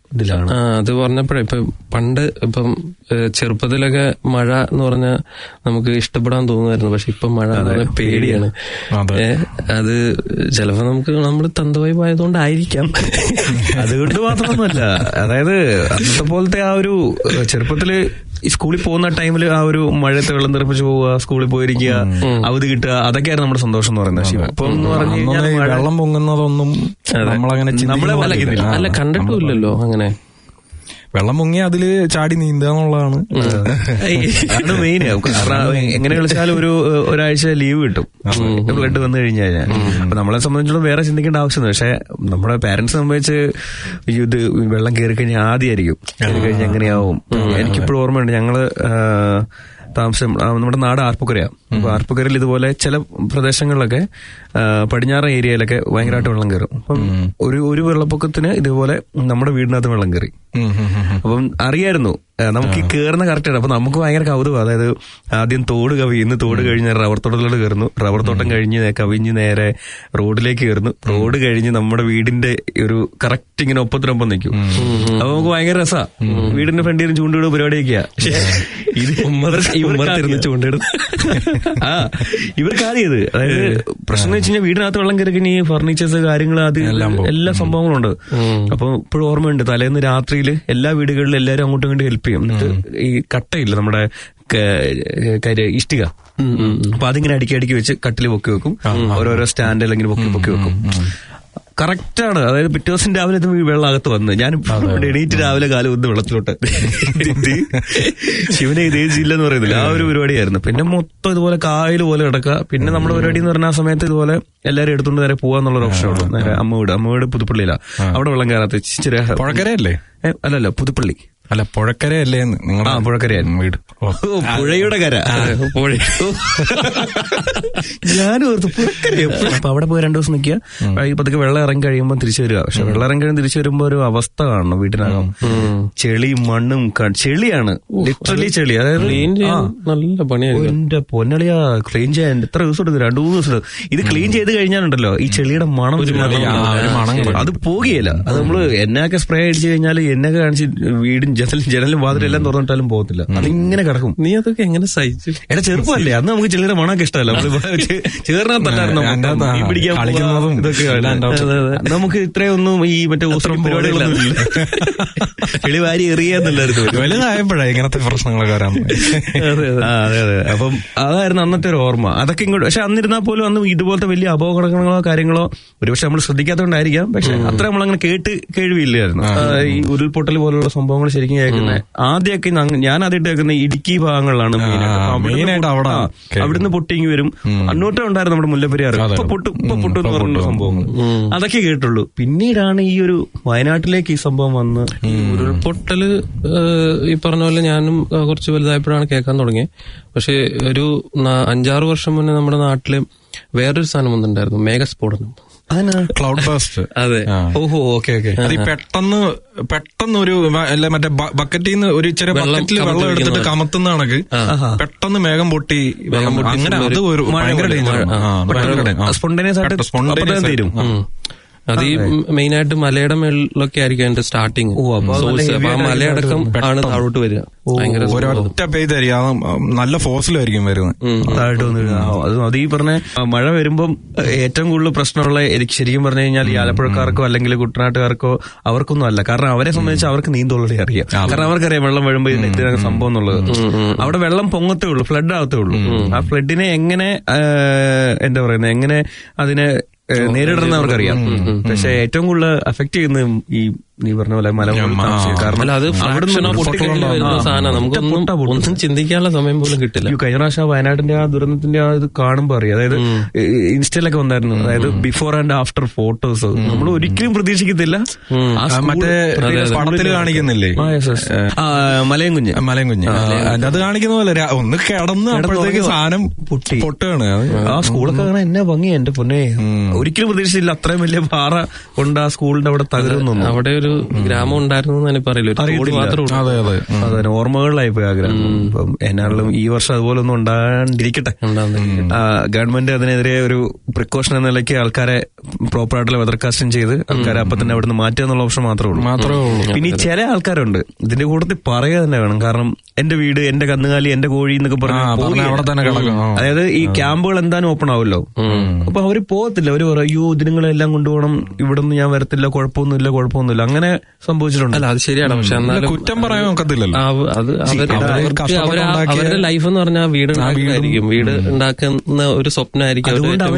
ഇതിലാണ്. അത് പറഞ്ഞപ്പോഴേ ഇപ്പൊ പണ്ട് ഇപ്പം ചെറുപ്പത്തിലൊക്കെ മഴ എന്ന് പറഞ്ഞാൽ നമുക്ക് ഇഷ്ടപ്പെടാൻ തോന്നുമായിരുന്നു. പക്ഷെ ഇപ്പം മഴ പേടിയാണ്. അത് ചിലപ്പോ നമ്മൾ തന്തവായി പോയതുകൊണ്ടായിരിക്കാം. അതുകൊണ്ട് മാത്രമൊന്നുമല്ല, അതായത് അന്നത്തെ പോലത്തെ ആ ഒരു ചെറുപ്പത്തില് ഈ സ്കൂളിൽ പോകുന്ന ടൈമിൽ ആ ഒരു മഴയത്ത് വെള്ളം തെറിപ്പിച്ച് പോവുക, സ്കൂളിൽ പോയിരിക്കുക, അവധി കിട്ടുക, അതൊക്കെയായിരുന്നു നമ്മുടെ സന്തോഷം എന്ന് പറയുന്നത്. പക്ഷെ ഇപ്പം എന്ന് പറഞ്ഞു കഴിഞ്ഞാൽ വെള്ളം പൊങ്ങുന്നതൊന്നും നമ്മളങ്ങനെ അല്ല കണ്ടിട്ടുമില്ലല്ലോ. അങ്ങനെ വെള്ളം പൊങ്ങി അതില് ചാടി നീന്തുക എന്നുള്ളതാണ് മെയിൻ. എങ്ങനെ കളിച്ചാലും ഒരാഴ്ച ലീവ് കിട്ടും ബ്ലഡ് വന്നു കഴിഞ്ഞാൽ. അപ്പൊ നമ്മളെ സംബന്ധിച്ചിടത്തോളം വേറെ ചിന്തിക്കേണ്ട ആവശ്യമില്ല. പക്ഷെ നമ്മുടെ പാരന്റ്സ് സംബന്ധിച്ച് ഇത് വെള്ളം കയറി കഴിഞ്ഞാൽ ആദ്യമായിരിക്കും കയറി കഴിഞ്ഞാൽ എങ്ങനെയാവും. എനിക്കിപ്പോഴും ഓർമ്മയുണ്ട്, ഞങ്ങള് താമസം നമ്മുടെ നാട് ആർപ്പുക്കരയാണ്. അപ്പൊ ആർപ്പുക്കരയിൽ ഇതുപോലെ ചില പ്രദേശങ്ങളിലൊക്കെ പടിഞ്ഞാറൻ ഏരിയയിലൊക്കെ ഭയങ്കരമായിട്ട് വെള്ളം കയറും. അപ്പം ഒരു വെള്ളപ്പൊക്കത്തിന് ഇതുപോലെ നമ്മുടെ വീടിനകത്ത് വെള്ളം കയറി. അപ്പം അറിയായിരുന്നു നമുക്ക് ഈ കയറുന്ന കറക്റ്റാണ്. അപ്പൊ നമുക്ക് ഭയങ്കര കൗതുകം. അതായത് ആദ്യം തോട് കവിയുന്നു, തോട് കഴിഞ്ഞ് റബ്ബർ തോട്ടത്തിലോട്ട് കയറുന്നു, റബ്ബർ തോട്ടം കഴിഞ്ഞ് കവിഞ്ഞ് നേരെ റോഡിലേക്ക് കയറുന്നു, റോഡ് കഴിഞ്ഞ് നമ്മുടെ വീടിന്റെ ഒരു കറക്റ്റ് ഇങ്ങനെ ഒപ്പത്തിനൊപ്പം നിൽക്കും. അപ്പൊ നമുക്ക് ഭയങ്കര രസാ. വീടിന്റെ ഫ്രണ്ടിൽ ചൂണ്ടിടുന്ന പരിപാടിയൊക്കെയാ. ഇത് ചൂണ്ടിടും ഇവർക്ക് ആദ്യം ഇത്. അതായത് പ്രശ്നം വെച്ച് കഴിഞ്ഞാൽ വീടിനകത്ത് വെള്ളം കയറി കഴിഞ്ഞാൽ ഈ ഫർണിച്ചേഴ്സ് കാര്യങ്ങൾ അത് എല്ലാ സംഭവങ്ങളുണ്ട്. അപ്പൊ ഇപ്പോഴും ഓർമ്മയുണ്ട്, തലേന്ന് രാത്രിയിൽ എല്ലാ വീടുകളിലും എല്ലാവരും അങ്ങോട്ടും ഇങ്ങോട്ടും ഹെൽപ്പ് ചെയ്യും. എന്നിട്ട് ഈ കട്ടയില്ല നമ്മുടെ ഇഷ്ടിക, അപ്പൊ അതിങ്ങനെ അടുക്കി വെച്ച് കട്ടിൽ പൊക്കി വെക്കും. ഓരോരോ സ്റ്റാൻഡ് അല്ലെങ്കിൽ പൊക്കി വെക്കും. കറക്റ്റാണ്. അതായത് പിറ്റേ ദിവസം രാവിലെ വെള്ളം അകത്ത് വന്ന് ഞാൻ എണീറ്റ് രാവിലെ കാലം ഒന്ന് വെള്ളത്തിലോട്ട് ശിവനെ ഇതേ ജില്ല എന്ന് പറയുന്നില്ല, ആ ഒരു പരിപാടിയായിരുന്നു. പിന്നെ മൊത്തം ഇതുപോലെ കായൽ പോലെ കിടക്കുക. പിന്നെ നമ്മുടെ പരിപാടി എന്ന് പറഞ്ഞ ആ സമയത്ത് ഇതുപോലെ എല്ലാവരും എടുത്തുകൊണ്ട് നേരെ പോവാന്നുള്ളൊരു ഓപ്ഷൻ ഉള്ളൂ. നേരെ അമ്മ വീട് പുതുപ്പള്ളിയിലാ. അവിടെ വെള്ളം കയറാത്ത ഇച്ചിരി പുഴക്കരയല്ലേ? അല്ലല്ല, പുതുപ്പള്ളി അല്ല, പുഴക്കരയല്ലേ നിങ്ങളുടെ? പുഴക്കരയായിരുന്നു വീട്. പുഴയുടെ കര. ഞാനും ഓർത്തു പുഴക്കര. അപ്പൊ അവിടെ പോയി 2 ദിവസം നിൽക്കുക. പതുക്കെ വെള്ളം ഇറങ്ങി കഴിയുമ്പോൾ തിരിച്ചു വരിക. പക്ഷെ വെള്ളം ഇറങ്ങി കഴിയുമ്പോൾ തിരിച്ചു വരുമ്പോ ഒരു അവസ്ഥ കാണണം വീട്ടിനകം. ചെളിയും മണ്ണും ചെളിയാണ്, ലിറ്ററലി ചെളി. അതായത് നല്ല പണിയാണ്. എന്റെ പൊന്നളിയാ, ക്ലീൻ ചെയ്യാൻ എത്ര ദിവസം എടുക്കും? 2-3 ദിവസം എടുക്കും. ഇത് ക്ലീൻ ചെയ്ത് കഴിഞ്ഞാലുണ്ടല്ലോ ഈ ചെളിയുടെ മണം അത് പോകുകയില്ല. അത് നമ്മള് എണ്ണയൊക്കെ സ്പ്രേ അടിച്ചു കഴിഞ്ഞാൽ എണ്ണയൊക്കെ കാണിച്ച് വീടും ജനലും വാതിലെല്ലാം തുറന്നിട്ടാലും പോകത്തില്ല. അതിങ്ങനെ കിടക്കും. നീ അതൊക്കെ എങ്ങനെ സഹിച്ചു? എടാ ചെറുപ്പമല്ലേ, അന്ന് നമുക്ക് ചെളിയുടെ മണമൊക്കെ ഇഷ്ടമല്ല. ചേർന്നതല്ലായിരുന്നു മീൻ പിടിക്കാൻ ഇതൊക്കെ. നമുക്ക് ഇത്രയൊന്നും ഈ മറ്റേ ഊസറും പരിപാടികളൊന്നും ഇല്ല. ചെളി വാരി എറിയാന്നല്ലായിരുന്നു. വലുതായപ്പോഴാ ഇങ്ങനത്തെ പ്രശ്നങ്ങളൊക്കെ വരാൻ. അതെ. അപ്പം അതായിരുന്നു അന്നത്തെ ഒരു ഓർമ്മ. അതൊക്കെ ഇങ്ങോട്ട്. പക്ഷെ അന്നിരുന്നാൽ പോലും അന്ന് ഇതുപോലത്തെ വലിയ അപകടങ്ങളോ കാര്യങ്ങളോ ഒരുപക്ഷെ നമ്മൾ ശ്രദ്ധിക്കാത്തതുകൊണ്ടായിരിക്കാം. പക്ഷെ അത്ര നമ്മളങ്ങനെ കേൾവിയില്ലായിരുന്നു. ഈ ഉരുൾപൊട്ടൽ പോലുള്ള സംഭവങ്ങൾ ശരിക്കും കേൾക്കുന്നത് ആദ്യമൊക്കെ ഞാൻ ആദ്യമായിട്ട് കേൾക്കുന്ന ഇടുക്കി ഭാഗങ്ങളിലാണ് മെയിനായിട്ട്. അവിടുന്ന് പൊട്ടിങ്ങി വരും. അന്നോട്ടം ഉണ്ടായിരുന്നു നമ്മുടെ മുല്ലപ്പെരിയാർ. ഇപ്പൊ പൊട്ടും എന്ന് പറഞ്ഞ സംഭവങ്ങൾ അതൊക്കെ കേട്ടുള്ളൂ. പിന്നീടാണ് ഈ ഒരു വയനാട്ടിലേക്ക് ഈ സംഭവം വന്ന്. ഉരുൾപൊട്ടല് ഈ പറഞ്ഞ പോലെ ഞാനും കുറച്ച് വലുതായപ്പോഴാണ് കേൾക്കാൻ തുടങ്ങിയത്. പക്ഷെ ഒരു 5-6 വർഷം മുന്നേ നമ്മുടെ നാട്ടില് വേറൊരു സാധനം വന്നിട്ടുണ്ടായിരുന്നു, മേഘസ്ഫോടനം. Cloud burst. അതെ. ഓഹോ, ഓക്കെ. അത് പെട്ടെന്ന് ഒരു മറ്റേ ബക്കറ്റിൽ നിന്ന് ഒരു ചെറിയ ബക്കറ്റിൽ വെള്ളം എടുത്തിട്ട് കമത്തുന്ന കണക്ക് പെട്ടെന്ന് മേഘം പൊട്ടി അങ്ങനെ. അത് ഒരു ഭയങ്കര ഡേഞ്ചർ. സ്പോണ്ടേനിയസ് ആയിട്ട് തീരും. അത് ഈ മെയിനായിട്ട് മലയുടെ മേളിലൊക്കെ ആയിരിക്കും അതിന്റെ സ്റ്റാർട്ടിങ് സോഴ്സ്. അപ്പൊ ആ മലയടക്കം ആണ് താഴോട്ട് വരിക. ഒരൊറ്റ പെയ്തായിരിക്കും, നല്ല ഫോഴ്സിലായിരിക്കും വരുന്നത് താഴോട്ട് വന്നിരുന്നത്. അത് ഈ പറഞ്ഞ മഴ വരുമ്പം ഏറ്റവും കൂടുതൽ പ്രശ്നമുള്ള എനിക്ക് ശരിക്കും പറഞ്ഞു കഴിഞ്ഞാൽ ഈ ആലപ്പുഴക്കാർക്കോ അല്ലെങ്കിൽ കുട്ടനാട്ടുകാർക്കോ അവർക്കൊന്നും അല്ല. കാരണം അവരെ സംബന്ധിച്ച് അവർക്ക് നീന്തോളി അറിയാം. കാരണം അവർക്കറിയാം വെള്ളം വരുമ്പോൾ ഇതിനൊക്കെ സംഭവം എന്നുള്ളത്. അവിടെ വെള്ളം പൊങ്ങത്തേ ഉള്ളൂ, ഫ്ലഡ് ആവത്തേ ഉള്ളൂ. ആ ഫ്ലഡിനെ എങ്ങനെ എന്താ പറയുന്നത്, എങ്ങനെ അതിനെ നേരിടണം അവർക്കറിയാം. പക്ഷെ ഏറ്റവും കൂടുതൽ അഫക്ട് ചെയ്യുന്ന ഈ നീ പറഞ്ഞ പോലെ ഒന്നും ചിന്തിക്കാനുള്ള സമയം പോലും കിട്ടില്ല. കഴിഞ്ഞ പ്രാവശ്യം വയനാടിന്റെ ആ ദുരന്തത്തിന്റെ ആ ഇത് കാണുമ്പോ അറിയാം. അതായത് ഇൻസ്റ്റയിലൊക്കെ വന്നായിരുന്നു, അതായത് ബിഫോർ ആൻഡ് ആഫ്റ്റർ ഫോട്ടോസ് നമ്മൾ ഒരിക്കലും പ്രതീക്ഷിക്കത്തില്ല. മറ്റേ പടത്തില് കാണിക്കുന്നില്ലേ മലയും കുഞ്ഞ് അത് കാണിക്കുന്ന പോലെ ഒന്ന് കിടന്ന് അപ്പോഴത്തേക്ക് സാധനം പൊട്ടുകയാണ്. ആ സ്കൂളൊക്കെ കാണാൻ എന്നാ ഭംഗി, എന്റെ പൊന്നെ. ഒരിക്കലും പ്രതീക്ഷിച്ചില്ല അത്രയും വലിയ പാറ കൊണ്ട് ആ സ്കൂളിന്റെ അവിടെ തകരുന്നൊന്നും. അവിടെ ഒരു ഒരു ഗ്രാമം ഉണ്ടായിരുന്നു എന്ന് പറയില്ല, ഒരു മാത്രമേ. അതെ, ഓർമ്മകളിലായി പോയി ആ ഗ്രാമം. ഇപ്പം എന്നാലും ഈ വർഷം അതുപോലെ ഒന്നും ഉണ്ടാകാണ്ടിരിക്കട്ടെ. ഗവൺമെന്റ് അതിനെതിരെ ഒരു പ്രിക്കോഷൻ എന്ന നിലയ്ക്ക് ആൾക്കാരെ പ്രോപ്പറായിട്ടുള്ള വെതർ കാസ്റ്റിംഗ് ചെയ്ത് ആൾക്കാരെ അപ്പൊ തന്നെ അവിടുന്ന് മാറ്റുക എന്നുള്ള ഓപ്ഷൻ മാത്രമേ ഉള്ളൂ. പിന്നെ ഈ ചില ആൾക്കാരുണ്ട് ഇതിന്റെ കൂട്ടത്തിൽ പറയുക തന്നെ വേണം. കാരണം എന്റെ വീട്, എന്റെ കന്നുകാലി, എന്റെ കോഴി എന്നൊക്കെ പറഞ്ഞു, അതായത് ഈ ക്യാമ്പുകൾ എന്തായാലും ഓപ്പൺ ആവുമല്ലോ, അപ്പൊ അവര് പോകത്തില്ല. അവര് പറയും അയ്യോ ഇതിനുങ്ങളെല്ലാം കൊണ്ടുപോകണം, ഇവിടെ നിന്ന് ഞാൻ വരത്തില്ല, കുഴപ്പമൊന്നുമില്ല. അങ്ങനെ സംഭവിച്ചിട്ടുണ്ട്. അല്ല അത് ശരിയാണ്, പക്ഷെ എന്നാലും കുറ്റം പറയാൻ ഒക്കത്തില്ലല്ലോ. അവരുടെ ലൈഫ് എന്ന് പറഞ്ഞാൽ വീട് ഉണ്ടാക്കുന്നതായിരിക്കും, വീട് ഉണ്ടാക്കുന്ന ഒരു സ്വപ്നമായിരിക്കും.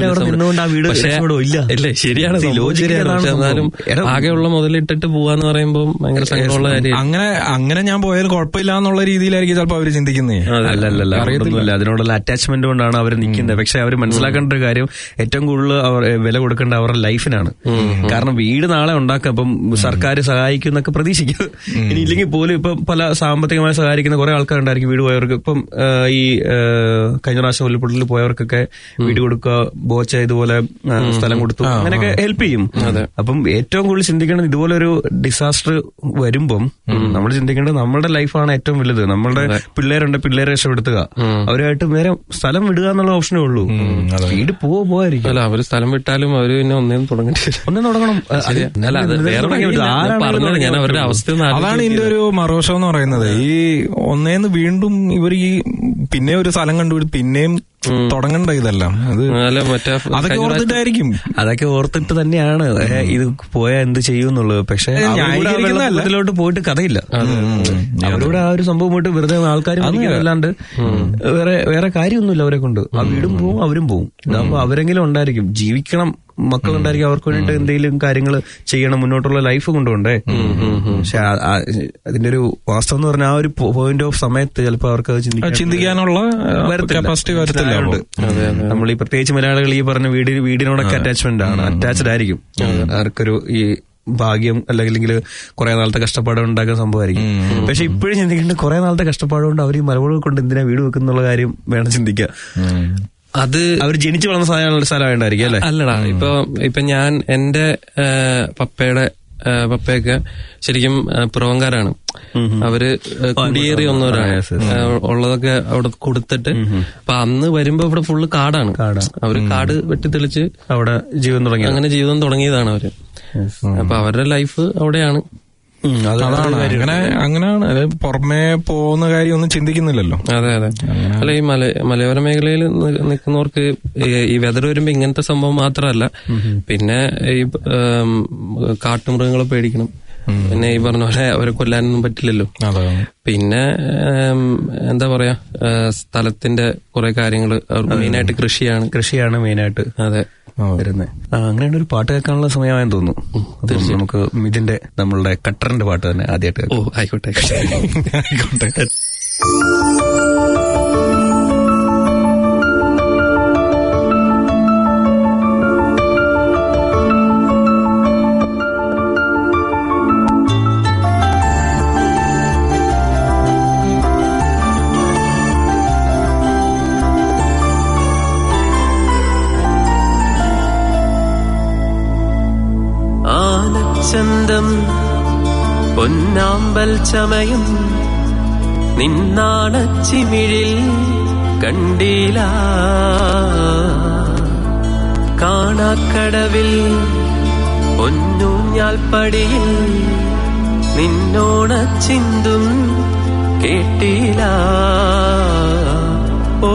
ഇല്ലേ, ശരിയാണ്, പക്ഷെ എന്നാലും ആകെയുള്ള മുതലിട്ടിട്ട് പോവാന്ന് പറയുമ്പോൾ ഭയങ്കര സങ്കടമുള്ള കാര്യം. അങ്ങനെ ഞാൻ പോയാൽ കുഴപ്പമില്ല എന്നുള്ള രീതിയിലായിരിക്കും ചിലപ്പോൾ അവര് ചിന്തിക്കുന്നത്. അല്ലല്ല, അറിയത്തില്ല. അതിനോടുള്ള അറ്റാച്ച്മെന്റ് കൊണ്ടാണ് അവർ നിൽക്കുന്നത്. പക്ഷെ അവർ മനസ്സിലാക്കേണ്ട ഒരു കാര്യം, ഏറ്റവും കൂടുതൽ അവർ വില കൊടുക്കേണ്ട അവരുടെ ലൈഫിനാണ്. കാരണം വീട് നാളെ ഉണ്ടാക്കാം, ഇപ്പം സർക്കാർ സഹായിക്കും എന്നൊക്കെ പ്രതീക്ഷിക്കും. ഇനി ഇല്ലെങ്കിൽ പോലും ഇപ്പം പല സാമ്പത്തികമായി സഹായിക്കുന്ന കുറെ ആൾക്കാരുണ്ടായിരിക്കും വീട് പോയവർക്ക്. ഇപ്പം ഈ കഴിഞ്ഞ പ്രാവശ്യം ഉരുൾപൊട്ടലിൽ പോയവർക്കൊക്കെ വീട് കൊടുക്കുക, ബോച്ച ഇതുപോലെ സ്ഥലം കൊടുത്തു, അങ്ങനെയൊക്കെ ഹെൽപ്പ് ചെയ്യും. അപ്പം ഏറ്റവും കൂടുതൽ ചിന്തിക്കേണ്ടത് ഇതുപോലെ ഒരു ഡിസാസ്റ്റർ വരുമ്പം നമ്മൾ ചിന്തിക്കേണ്ടത് നമ്മുടെ ലൈഫാണ് ഏറ്റവും വലുത്. നമ്മളുടെ പിള്ളേരുണ്ട്, പിള്ളേരെ രക്ഷപ്പെടുത്തുക, അവരുമായിട്ട് നേരെ സ്ഥലം വിടുക എന്നുള്ള ഓപ്ഷനേ ഉള്ളൂ. വീട് പോവായിരിക്കും. അല്ല, അവര് സ്ഥലം വിട്ടാലും അവര് പിന്നെ ഒന്നേന്ന് തുടങ്ങണം. ഞാൻ അവരുടെ അവസ്ഥ. അതാണ് ഇതിന്റെ ഒരു മറുവശം എന്ന് പറയുന്നത്. ഈ ഒന്നേന്ന് വീണ്ടും ഇവർ ഈ പിന്നെ ഒരു സ്ഥലം കണ്ടുപിടിച്ച് പിന്നെയും തുടങ്ങണ്ട ഇതെല്ലാം അതൊക്കെ ഓർത്തിട്ടായിരിക്കും. അതൊക്കെ ഓർത്തിട്ട് തന്നെയാണ് ഇത് പോയാൽ എന്ത് ചെയ്യുന്നുള്ളത്. പക്ഷെ വെള്ളത്തിലോട്ട് പോയിട്ട് കഥയില്ല. അവരോട് ആ ഒരു സംഭവം പോയിട്ട് വെറുതെ ആൾക്കാർ അല്ലാണ്ട് വേറെ കാര്യമൊന്നുമില്ല അവരെ കൊണ്ട്. ആ വീടും പോവും, അവരും പോവും. അപ്പൊ അവരെങ്കിലും ഉണ്ടായിരിക്കും, ജീവിക്കണം, മക്കളുണ്ടായിരിക്കും, അവർക്ക് വേണ്ടിയിട്ട് എന്തെങ്കിലും കാര്യങ്ങൾ ചെയ്യണം, മുന്നോട്ടുള്ള ലൈഫ് കൊണ്ടുപോണ്ടേ. പക്ഷെ അതിന്റെ ഒരു വാസ്തവം എന്ന് പറഞ്ഞാൽ ആ ഒരു പോയിന്റ് ഓഫ് സമയത്ത് ചിലപ്പോൾ അവർക്ക് ചിന്തിക്കാനുള്ള കപ്പാസിറ്റി വരത്തില്ല. നമ്മൾ ഈ പ്രത്യേകിച്ച് മലയാളികൾ ഈ പറഞ്ഞ വീടിനോടൊക്കെ അറ്റാച്ച്ഡ് ആയിരിക്കും. ആർക്കൊരു ഈ ഭാഗ്യം അല്ലെങ്കിൽ കുറെ നാളത്തെ കഷ്ടപ്പാട് ഉണ്ടാക്കുന്ന സംഭവമായിരിക്കും. പക്ഷെ ഇപ്പോഴും ചിന്തിക്കേണ്ട കുറെ നാളത്തെ കഷ്ടപ്പാടുകൊണ്ട് അവർ ഈ മലമുകൾ കൊണ്ട് എന്തിനാ വീട് വെക്കുന്നുള്ള കാര്യം വേണം ചിന്തിക്കുക. അത് അവർ ജനിച്ചു വളർന്ന സ്ഥലമായിട്ടായിരിക്കും അല്ലെ? അല്ലടാ, ഇപ്പൊ ഞാൻ എന്റെ പപ്പയൊക്കെ ശരിക്കും പുറവങ്കാരാണ്. അവര് കുടിയേറി വന്നവരാണ്. ഉള്ളതൊക്കെ അവിടെ കൊടുത്തിട്ട് അപ്പൊ അന്ന് വരുമ്പോ ഇവിടെ ഫുള്ള് കാടാണ്. അവര് കാട് വെട്ടിത്തെളിച്ച് അവിടെ അങ്ങനെ ജീവിതം തുടങ്ങിയതാണ് അവര്. അപ്പൊ അവരുടെ ലൈഫ് അവിടെയാണ്. അങ്ങനെയാണ്, പുറമേ പോകുന്ന കാര്യം ഒന്നും ചിന്തിക്കുന്നില്ലല്ലോ. അതെ. അല്ല, ഈ മലയോര മേഖലയിൽ നിൽക്കുന്നവർക്ക് ഈ വെതർ വരുമ്പോ ഇങ്ങനത്തെ സംഭവം മാത്രമല്ല, പിന്നെ ഈ കാട്ടുമൃഗങ്ങളെ പേടിക്കണം. പിന്നെ ഈ പറഞ്ഞ പോലെ അവരെ കൊല്ലാനൊന്നും പറ്റില്ലല്ലോ. പിന്നെ എന്താ പറയാ, സ്ഥലത്തിന്റെ കുറെ കാര്യങ്ങള് മെയിനായിട്ട് കൃഷിയാണ് മെയിനായിട്ട്. അതെ, വരുന്നത്. അങ്ങനെയാണ് ഒരു പാട്ട് കേൾക്കാനുള്ള സമയമായെന്ന് തോന്നുന്നു. നമുക്ക് ഇതിന്റെ നമ്മളുടെ കട്ടറിന്റെ പാട്ട് തന്നെ ആദ്യമായിട്ട്. ആയിക്കോട്ടെ. ചന്തം പൊന്നാമ്പൽ ചമയും നിന്നാണച്ചിമിഴിൽ കണ്ടീല, കാണാക്കടവിൽ പൊന്നൂഞ്ഞാൽപ്പടിയിൽ നിന്നോണച്ചിന്തും കേട്ടീല. ഓ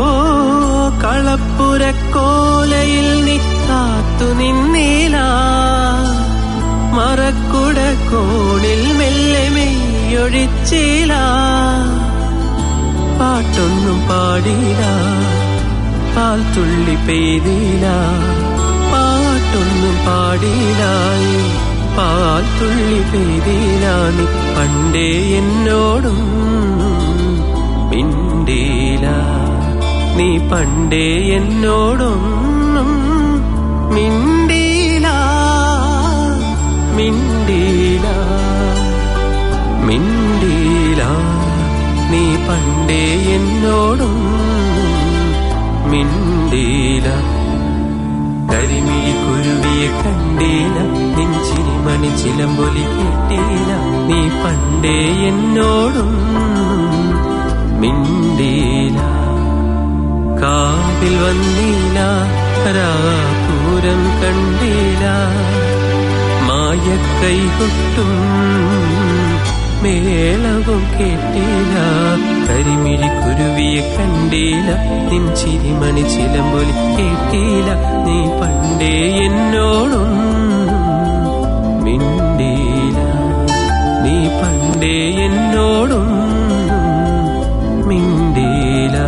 കളപ്പുരക്കോലയിൽ നീ കാത്തു നിന്നീല, മറക്കുട കോണിൽ മെല്ലെ മെയ്യൊഴിച്ചില്ല, പാട്ടൊന്നും പാടില്ല, പാൽ തുള്ളി പെയ്തില്ല, പാട്ടൊന്നും പാടില്ല, പാൽ തുള്ളി പെയ്തില്ല. നീ പണ്ടേ എന്നോടും മിണ്ടീല, നീ പണ്ടേ എന്നോടൊന്നും മിണ്ടീല, മിണ്ടീല, മിണ്ടീല. നീ പണ്ടേ എന്നോടും മിണ്ടീല. കരിമിഴി കുരുവിയെ കണ്ടീല, നെഞ്ചിരി ചിരിമണി ചിലമ്പൊലി കേട്ടില്ല, നീ പണ്ടേ എന്നോടും മിണ്ടീല. കാവിൽ വന്നില്ല, രാപൂരം കണ്ടില്ല, മായക്കൈ കൊട്ടും മേളവും കേട്ടില്ല, കരിമിഴി കുരുവിയെ കണ്ടില്ല, നിൻ ചിരിമണി ചിലമ്പൊലി കേട്ടില്ല, നീ പണ്ടേ എന്നോടും മിണ്ടീല, നീ പണ്ടേ എന്നോടും മിണ്ടീല.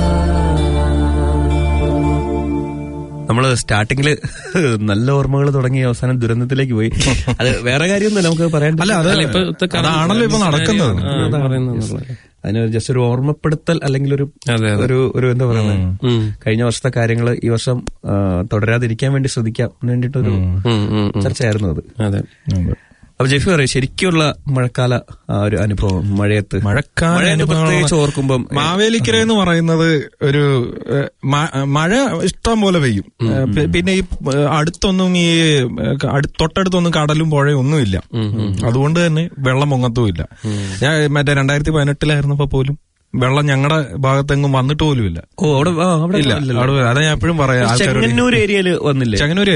നമ്മള് സ്റ്റാർട്ടിങ്ങില് നല്ല ഓർമ്മകൾ തുടങ്ങി അവസാനം ദുരന്തത്തിലേക്ക് പോയി. അത് വേറെ കാര്യമൊന്നുമല്ല, നമുക്ക് പറയാൻ അതാണല്ലോ ഇപ്പൊ നടക്കുന്നത്. അതിന് ജസ്റ്റ് ഒരു ഓർമ്മപ്പെടുത്തൽ അല്ലെങ്കിൽ ഒരു എന്താ പറയുന്നത്, കഴിഞ്ഞ വർഷത്തെ കാര്യങ്ങൾ ഈ വർഷം തുടരാതിരിക്കാൻ വേണ്ടി ശ്രദ്ധിക്കാൻ വേണ്ടിയിട്ടൊരു ചർച്ചയായിരുന്നു അത്. അതെ. അപ്പൊ ജെഫി പറയും ശരിക്കുള്ള മഴക്കാല ഒരു അനുഭവം, മഴയത്ത് പ്രത്യേകിച്ച് ഓർക്കുമ്പം മാവേലിക്കര എന്ന് പറയുന്നത് ഒരു മഴ ഇഷ്ടം പോലെ പെയ്യും. പിന്നെ ഈ അടുത്തൊന്നും ഈ തൊട്ടടുത്തൊന്നും കടലും പുഴയും ഒന്നുമില്ല. അതുകൊണ്ട് തന്നെ വെള്ളം പൊങ്ങത്തുമില്ല. ഞാൻ മറ്റേ 2018 പോലും വെള്ളം ഞങ്ങളുടെ ഭാഗത്തെങ്ങും വന്നിട്ട് പോലുമില്ല. ഇല്ല, അതാ ഞാൻ എപ്പോഴും പറയാം. ചെങ്ങന്നൂർ ഏരിയയിൽ വന്നില്ലേ? ചെങ്ങന്നൂര്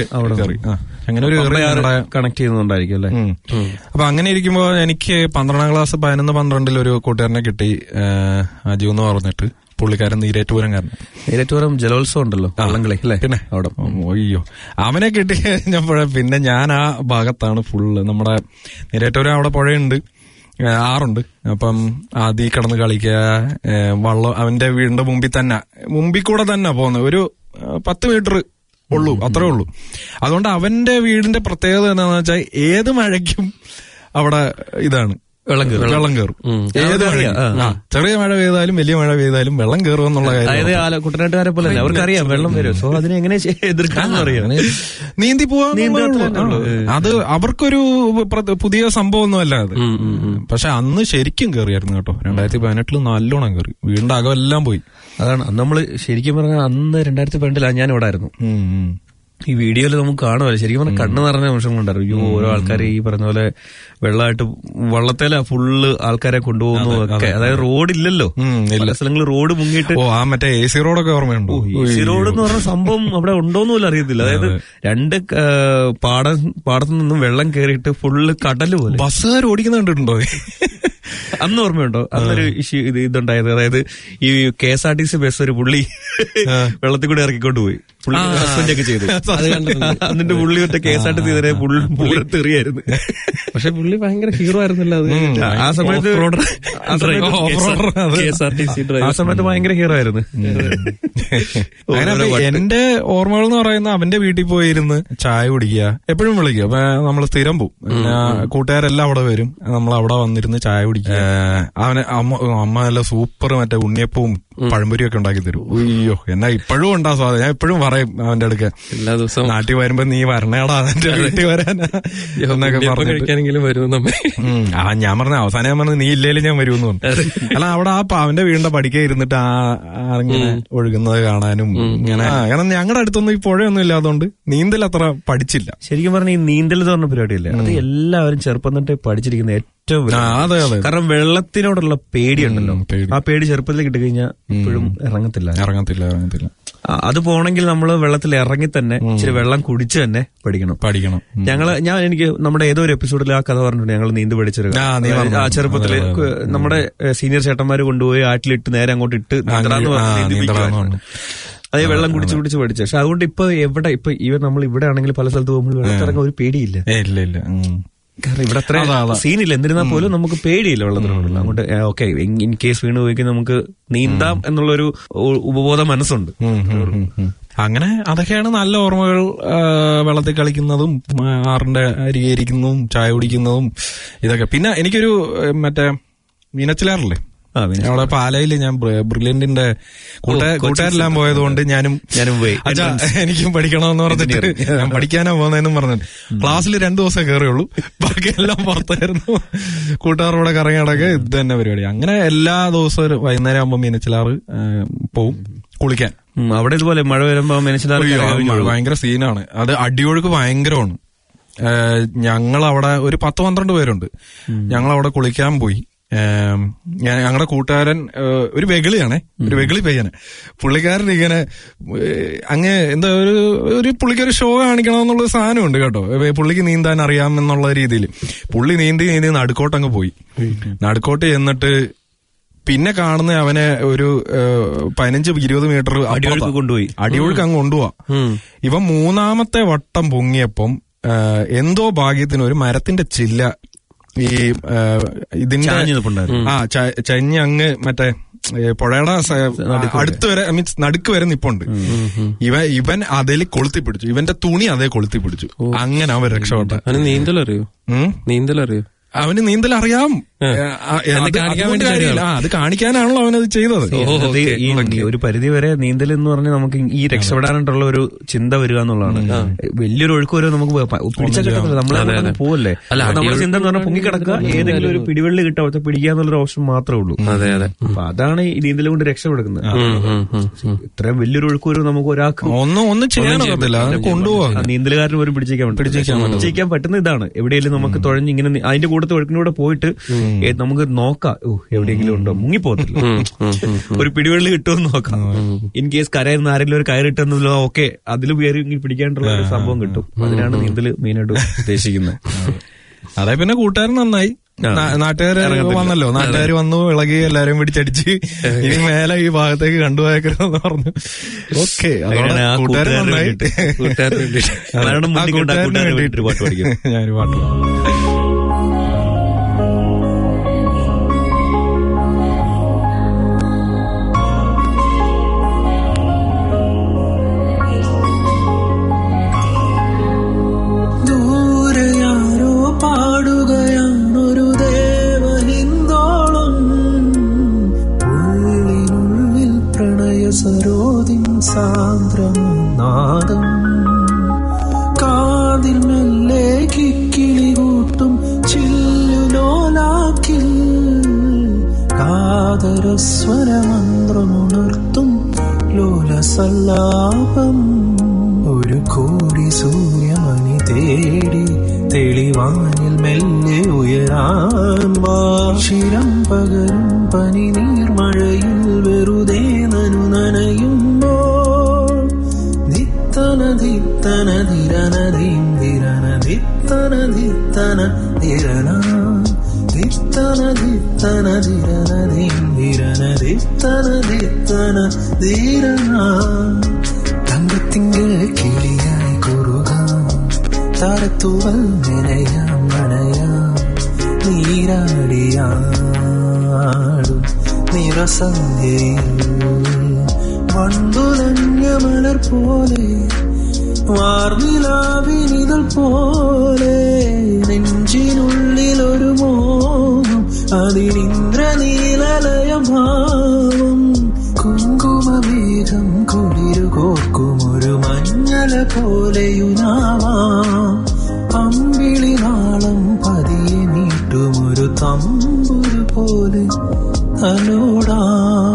കണക്ട് ചെയ്യുന്നുണ്ടായിരിക്കും അല്ലെ. അപ്പൊ അങ്ങനെ ഇരിക്കുമ്പോ എനിക്ക് 12ാം ക്ലാസ് 11-12 ഒരു കൂട്ടുകാരനെ കിട്ടി, അജു എന്ന് പറഞ്ഞിട്ട്. പുള്ളിക്കാരൻ നീരേറ്റുപുരം ജലോത്സവം ഉണ്ടല്ലോ വള്ളംകളി അല്ലേ? പിന്നെ അവിടെ അയ്യോ അവനെ കിട്ടി കഴിഞ്ഞപ്പോഴേ പിന്നെ ഞാൻ ആ ഭാഗത്താണ് ഫുള്ള്. നമ്മുടെ നീരേറ്റുപുരം അവിടെ പുഴയുണ്ട്, ആറുണ്ട്. അപ്പം ആദ്യം കിടന്ന് കളിക്കുക, വള്ളം അവന്റെ വീടിന്റെ മുമ്പിൽ കൂടെ തന്നെ പോകുന്നത്. ഒരു 10 മീറ്റർ ഉള്ളൂ, അത്രേ ഉള്ളൂ. അതുകൊണ്ട് അവന്റെ വീടിന്റെ പ്രത്യേകത എന്താണെന്ന് വെച്ചാൽ ഏത് മഴയ്ക്കും അവിടെ ഇതാണ്, വെള്ളം കയറും. ഏത് മഴ, ചെറിയ മഴ പെയ്താലും വലിയ മഴ പെയ്താലും വെള്ളം കയറും എന്നുള്ള കാര്യം കുട്ടനാട്ടുകാരെ പോലെ അവർക്കറിയാം വെള്ളം വരും. സോ അതിനെ എങ്ങനെ എതിർക്കാന്ന് അറിയാം, നീന്തി പോവാൻ. അത് അവർക്കൊരു പുതിയ സംഭവമൊന്നുമല്ല അത്. പക്ഷെ അന്ന് ശരിക്കും കയറിയായിരുന്നു കേട്ടോ. 2018 നല്ലോണം കയറി, വീടിന്റെ അകമെല്ലാം പോയി. അതാണ് നമ്മള് ശരിക്കും പറഞ്ഞാൽ അന്ന് 2012 ഞാൻ ഇവിടെ ആയിരുന്നു. ഈ വീഡിയോയിൽ നമുക്ക് കാണുമല്ലോ, ശരിക്കും പറഞ്ഞാൽ കണ്ണ് നിറഞ്ഞ നിമിഷങ്ങളുണ്ടായിരുന്നു. അയ്യോ, ഓരോ ആൾക്കാർ ഈ പറഞ്ഞ പോലെ വെള്ളമായിട്ട് വള്ളത്തേല ഫുള്ള് ആൾക്കാരെ കൊണ്ടുപോകുന്നു ഒക്കെ. അതായത് റോഡില്ലല്ലോ, പല സ്ഥലങ്ങളിൽ റോഡ് മുങ്ങിയിട്ട്. മറ്റേ AC റോഡൊക്കെ ഓർമ്മയുണ്ടോ? AC റോഡ് എന്ന് പറഞ്ഞ സംഭവം അവിടെ ഉണ്ടോന്ന് പോലും അറിയത്തില്ല. അതായത് 2 പാടത്തു നിന്നും വെള്ളം കയറിയിട്ട് ഫുള്ള് കടല് പോലെ ബസ്സുകാർ ഓടിക്കുന്ന കണ്ടിട്ടുണ്ടോ? അന്ന് ഓർമ്മയുണ്ടോ അന്നൊരു ഇഷ്യൂ ഇതുണ്ടായത്? അതായത് ഈ KSRTC ബസ് ഒരു പുള്ളി വെള്ളത്തിൽ കൂടെ ഇറക്കിക്കൊണ്ടുപോയി, പുള്ളി സസ്പെൻഡ് ഒക്കെ ചെയ്തു. എന്നിട്ട് പുള്ളി ഒറ്റ KSRTC ഇതിനെ പുള്ളെറിയായിരുന്നു. പക്ഷെ പുള്ളി ഭയങ്കര ഹീറോ ആയിരുന്നല്ലോ അത് ആ സമയത്ത്. ആ സമയത്ത് ഭയങ്കര ഹീറോ ആയിരുന്നു. എന്റെ ഓർമ്മകൾ എന്ന് പറയുന്ന അവന്റെ വീട്ടിൽ പോയിരുന്ന് ചായ കുടിക്കുക, എപ്പോഴും വിളിക്കുക. അപ്പൊ നമ്മള് സ്ഥിരം പോവും, കൂട്ടുകാരെല്ലാം അവിടെ വരും, നമ്മൾ അവിടെ വന്നിരുന്ന് ചായ കുടിക്കുക. അവന് അമ്മ നല്ല സൂപ്പർ മറ്റേ ഉണ്ണിയപ്പവും പഴംപൊരി ഒക്കെ ഉണ്ടാക്കി തരും. അയ്യോ, എന്നാ ഇപ്പോഴും ഉണ്ടാ സ്വാദം. ഞാൻ എപ്പോഴും പറയും അവന്റെ അടുക്ക, എല്ലാ ദിവസവും നാട്ടിൽ വരുമ്പോ നീ വരണേടാ എന്റെ വീട്ടിൽ വരാനാ എന്നൊക്കെ കഴിക്കാനെങ്കിലും വരും നമ്മെ. ഞാൻ പറഞ്ഞ അവസാനം ഞാൻ പറഞ്ഞു നീ ഇല്ലേലും ഞാൻ വരുമെന്ന് പറഞ്ഞു. അല്ല അവിടെ അവന്റെ വീടിന്റെ പടിക്കേ ഇരുന്നിട്ട് ഇങ്ങനെ ഒഴുകുന്നത് കാണാനും ഇങ്ങനെ. കാരണം ഞങ്ങളുടെ അടുത്തൊന്നും ഈ പുഴയൊന്നും ഇല്ലാത്തതുകൊണ്ട് നീന്തൽ അത്ര പഠിച്ചില്ല. ശരിക്കും പറഞ്ഞ ഈ നീന്തൽ എന്ന് പറഞ്ഞ പരിപാടിയില്ല, അത് എല്ലാവരും ചെറുപ്പം തൊട്ടേ പഠിച്ചിരിക്കുന്ന ഏറ്റവും. കാരണം വെള്ളത്തിനോടുള്ള പേടിയുണ്ടല്ലോ, ആ പേടി ചെറുപ്പത്തിൽ കിട്ടിക്കഴിഞ്ഞാൽ ഇപ്പോഴും ഇറങ്ങത്തില്ല. അത് പോണെങ്കിൽ നമ്മള് വെള്ളത്തിൽ ഇറങ്ങി തന്നെ ഇച്ചിരി വെള്ളം കുടിച്ച് തന്നെ പഠിക്കണം. എനിക്ക് നമ്മുടെ ഏതോ ഒരു എപ്പിസോഡിൽ ആ കഥ പറഞ്ഞിട്ടുണ്ട്. ഞങ്ങൾ നീന്തി പഠിച്ചൊരു ആ ചെറുപ്പത്തില് നമ്മുടെ സീനിയർ ചേട്ടന്മാര് കൊണ്ടുപോയി ആറ്റിലിട്ട് നേരെ അങ്ങോട്ട് ഇട്ട് അതേ വെള്ളം കുടിച്ച് പഠിച്ചു. പക്ഷെ അതുകൊണ്ട് ഇപ്പൊ നമ്മൾ ഇവിടെ ആണെങ്കിൽ പല സ്ഥലത്ത് പോകുമ്പോൾ വെള്ളത്തിറങ്ങാൻ ഒരു പേടിയില്ല. കാരണം ഇവിടെ അത്ര സീനില്ല. എന്നിരുന്നാൽ പോലും നമുക്ക് പേടിയില്ല വെള്ളത്തിനോടുള്ള. അങ്ങോട്ട് ഓക്കെ, ഇൻ കേസ് വീണ് പോയിക്കാൻ നമുക്ക് നീന്താം എന്നുള്ളൊരു ഉപബോധ മനസ്സുണ്ട്. അങ്ങനെ അതൊക്കെയാണ് നല്ല ഓർമ്മകൾ. വെള്ളത്തിൽ കളിക്കുന്നതും ആറിന്റെ അരികെ ഇരിക്കുന്നതും ചായ കുടിക്കുന്നതും ഇതൊക്കെ. പിന്നെ എനിക്കൊരു മറ്റേ മീനച്ചിലാറില്ലേ അവിടെ പാലയില് ഞാൻ ബ്രില്യന്റിന്റെ കൂട്ടുകാരെല്ലാം പോയതുകൊണ്ട് ഞാനും പോയി. അച്ഛാ എനിക്കും പഠിക്കണമെന്ന് പറഞ്ഞിട്ട് ഞാൻ പഠിക്കാനാ പോകുന്നതെന്നും പറഞ്ഞിട്ട് ക്ലാസ്സിൽ 2 ദിവസം കയറിയുള്ളൂ, ബാക്കിയെല്ലാം പുറത്തായിരുന്നു. കൂട്ടുകാരോടെ കറങ്ങി നടക്കുക, ഇത് തന്നെ പരിപാടി. അങ്ങനെ എല്ലാ ദിവസവും വൈകുന്നേരം ആകുമ്പോൾ മീനച്ചിലാറ് പോവും കുളിക്കാൻ. അവിടെ ഇതുപോലെ മഴ വരുമ്പോ മീനച്ചിലാറ് ഭയങ്കര സീനാണ്. അത് അടിയൊഴുക്ക് ഭയങ്കരമാണ്. ഞങ്ങളവിടെ ഒരു 10-12 പേരുണ്ട്. ഞങ്ങളവിടെ കുളിക്കാൻ പോയി. ഞങ്ങളുടെ കൂട്ടുകാരൻ ഒരു വെകിളിയാണേ, ഒരു വെകിളി പയ്യന്. പുള്ളിക്കാരൻ ഇങ്ങനെ എന്താ ഒരു പുള്ളിക്കൊരു ഷോ കാണിക്കണമെന്നുള്ള സാധനമുണ്ട് കേട്ടോ. പുള്ളിക്ക് നീന്താൻ അറിയാമെന്നുള്ള രീതിയിൽ പുള്ളി നീന്തി നടുക്കോട്ടങ്ങ് പോയി. നടുക്കോട്ട് ചെന്നിട്ട് പിന്നെ കാണുന്ന അവനെ ഒരു 15-20 മീറ്റർ അടിയൊഴുക്ക് അങ്ങ് കൊണ്ടുപോവാ. ഇവൻ 3ാമത്തെ വട്ടം പൊങ്ങിയപ്പം എന്തോ ഭാഗ്യത്തിന് ഒരു മരത്തിന്റെ ചില്ല ഈ ഇതിന്റെ ചഞ്ഞ് അങ്ങ് മറ്റേ പുഴയുടെ അടുത്ത് വരെ മീൻസ് നടുക്ക് വരെ നിപ്പുണ്ട്. ഇവൻ അതിൽ കൊളുത്തി പിടിച്ചു, ഇവന്റെ തുണി അതേ കൊളുത്തി പിടിച്ചു. അങ്ങനെ അവൻ രക്ഷപ്പെട്ട. നീന്തലറിയോ? അവന് നീന്തൽ അറിയാം, അത് കാണിക്കാനാണല്ലോ അവനത് ചെയ്തത്. ഒരു പരിധി വരെ നീന്തൽ എന്ന് പറഞ്ഞാൽ നമുക്ക് ഈ രക്ഷപ്പെടാനായിട്ടുള്ള ഒരു ചിന്ത വരിക എന്നുള്ളതാണ്. വലിയൊരു ഒഴുക്ക് വരെ നമുക്ക് പിടിച്ചാൽ കിട്ടുന്നില്ല, നമ്മളെ പോവല്ലേ. നമ്മുടെ ചിന്ത എന്ന് പറഞ്ഞാൽ പൊങ്ങിക്കിടക്കുക, ഏതെങ്കിലും ഒരു പിടിവെള്ളി കിട്ടുക, അവത്തെ പിടിക്കുക എന്നുള്ളൊരു ഓപ്ഷൻ മാത്രമേ ഉള്ളൂ. അപ്പൊ അതാണ് ഈ നീന്തൽ കൊണ്ട് രക്ഷപ്പെടുന്നത്. ഇത്രയും വലിയൊരു ഒഴുക്ക് വരും നമുക്ക് ഒരാൾക്ക് ഒന്നും ചെയ്യാനൊക്കത്തില്ല, കൊണ്ടുപോകാം. നീന്തലുകാരന് പോലും പിടിച്ചേക്കാൻ പറ്റുന്ന ഇതാണ്. എവിടെയെങ്കിലും നമുക്ക് തുഴഞ്ഞിങ്ങനെ അതിന്റെ കൂട്ടത്തിൽ ഒഴുക്കിനൂടെ പോയിട്ട് നമുക്ക് നോക്കാം, എവിടെയെങ്കിലും ഉണ്ടോ, മുങ്ങിപ്പോകത്തില്ല, ഒരു പിടിവെള്ളി കിട്ടുമെന്ന് നോക്കാം. ഇൻ കേസ് കരയിൽ നിന്ന് ആരെങ്കിലും ഒരു കയറിട്ടെന്നല്ലോ, ഓക്കെ, അതിൽ കയറി പിടിക്കാനുള്ള ഒരു സംഭവം കിട്ടും. അതിനാണ് നീന്തൽ മെയിനായിട്ട് ഉദ്ദേശിക്കുന്നത്. അതെ, പിന്നെ കൂട്ടുകാരൻ നന്നായി, നാട്ടുകാര് വന്നല്ലോ, നാട്ടുകാർ വന്നു ഇളകി എല്ലാരും പിടിച്ചടിച്ച് ഇനി മേലെ ഈ ഭാഗത്തേക്ക് കണ്ടുപോയേക്കരുതെന്ന് പറഞ്ഞു. ഓക്കെ, കൂട്ടുകാരൻ നന്നായിട്ട് ഞാനൊരു പാട്ട് സരോദിൻ സാന്ദ്രനാദം കാതിൽ മെല്ലെ കിക്കിളി കൂട്ടും ചില്ലുലോലാക്കിൽ കാതരസ്വരമന്ത്രമുണർത്തും ലോലസല്ലാപം ഒരു കോടി സൂര്യമണി തേടി തെളിവാനിൽ മെല്ലെ ഉയരാൻ വാശിരം പകരും പനി നീർമഴയിൽ വെറുതെ നനയുമ്പോൾ തങ്കത്തിങ്കൾ കിളിയായി കുറുകാം താരത്തൂവൽ നനയാം നീരാടിയാടും നിറസന്ധ്യയിൽ വണ്ടുലഞ്ഞ മലർ പോലെ വാർനിലാവിനിതൾ പോലെ നെഞ്ചിനുള്ളിലൊരു മോഹം അതിനിന്ദ്രനീലലയഭാവം കുങ്കുമമേഘം കുളിരുകോർക്കുമൊരു മഞ്ഞല പോലെയുനാവാം അമ്പിളി നാളം പതിയെ നീട്ടുമൊരു തമ്പുരു പോലെ തലോടാ.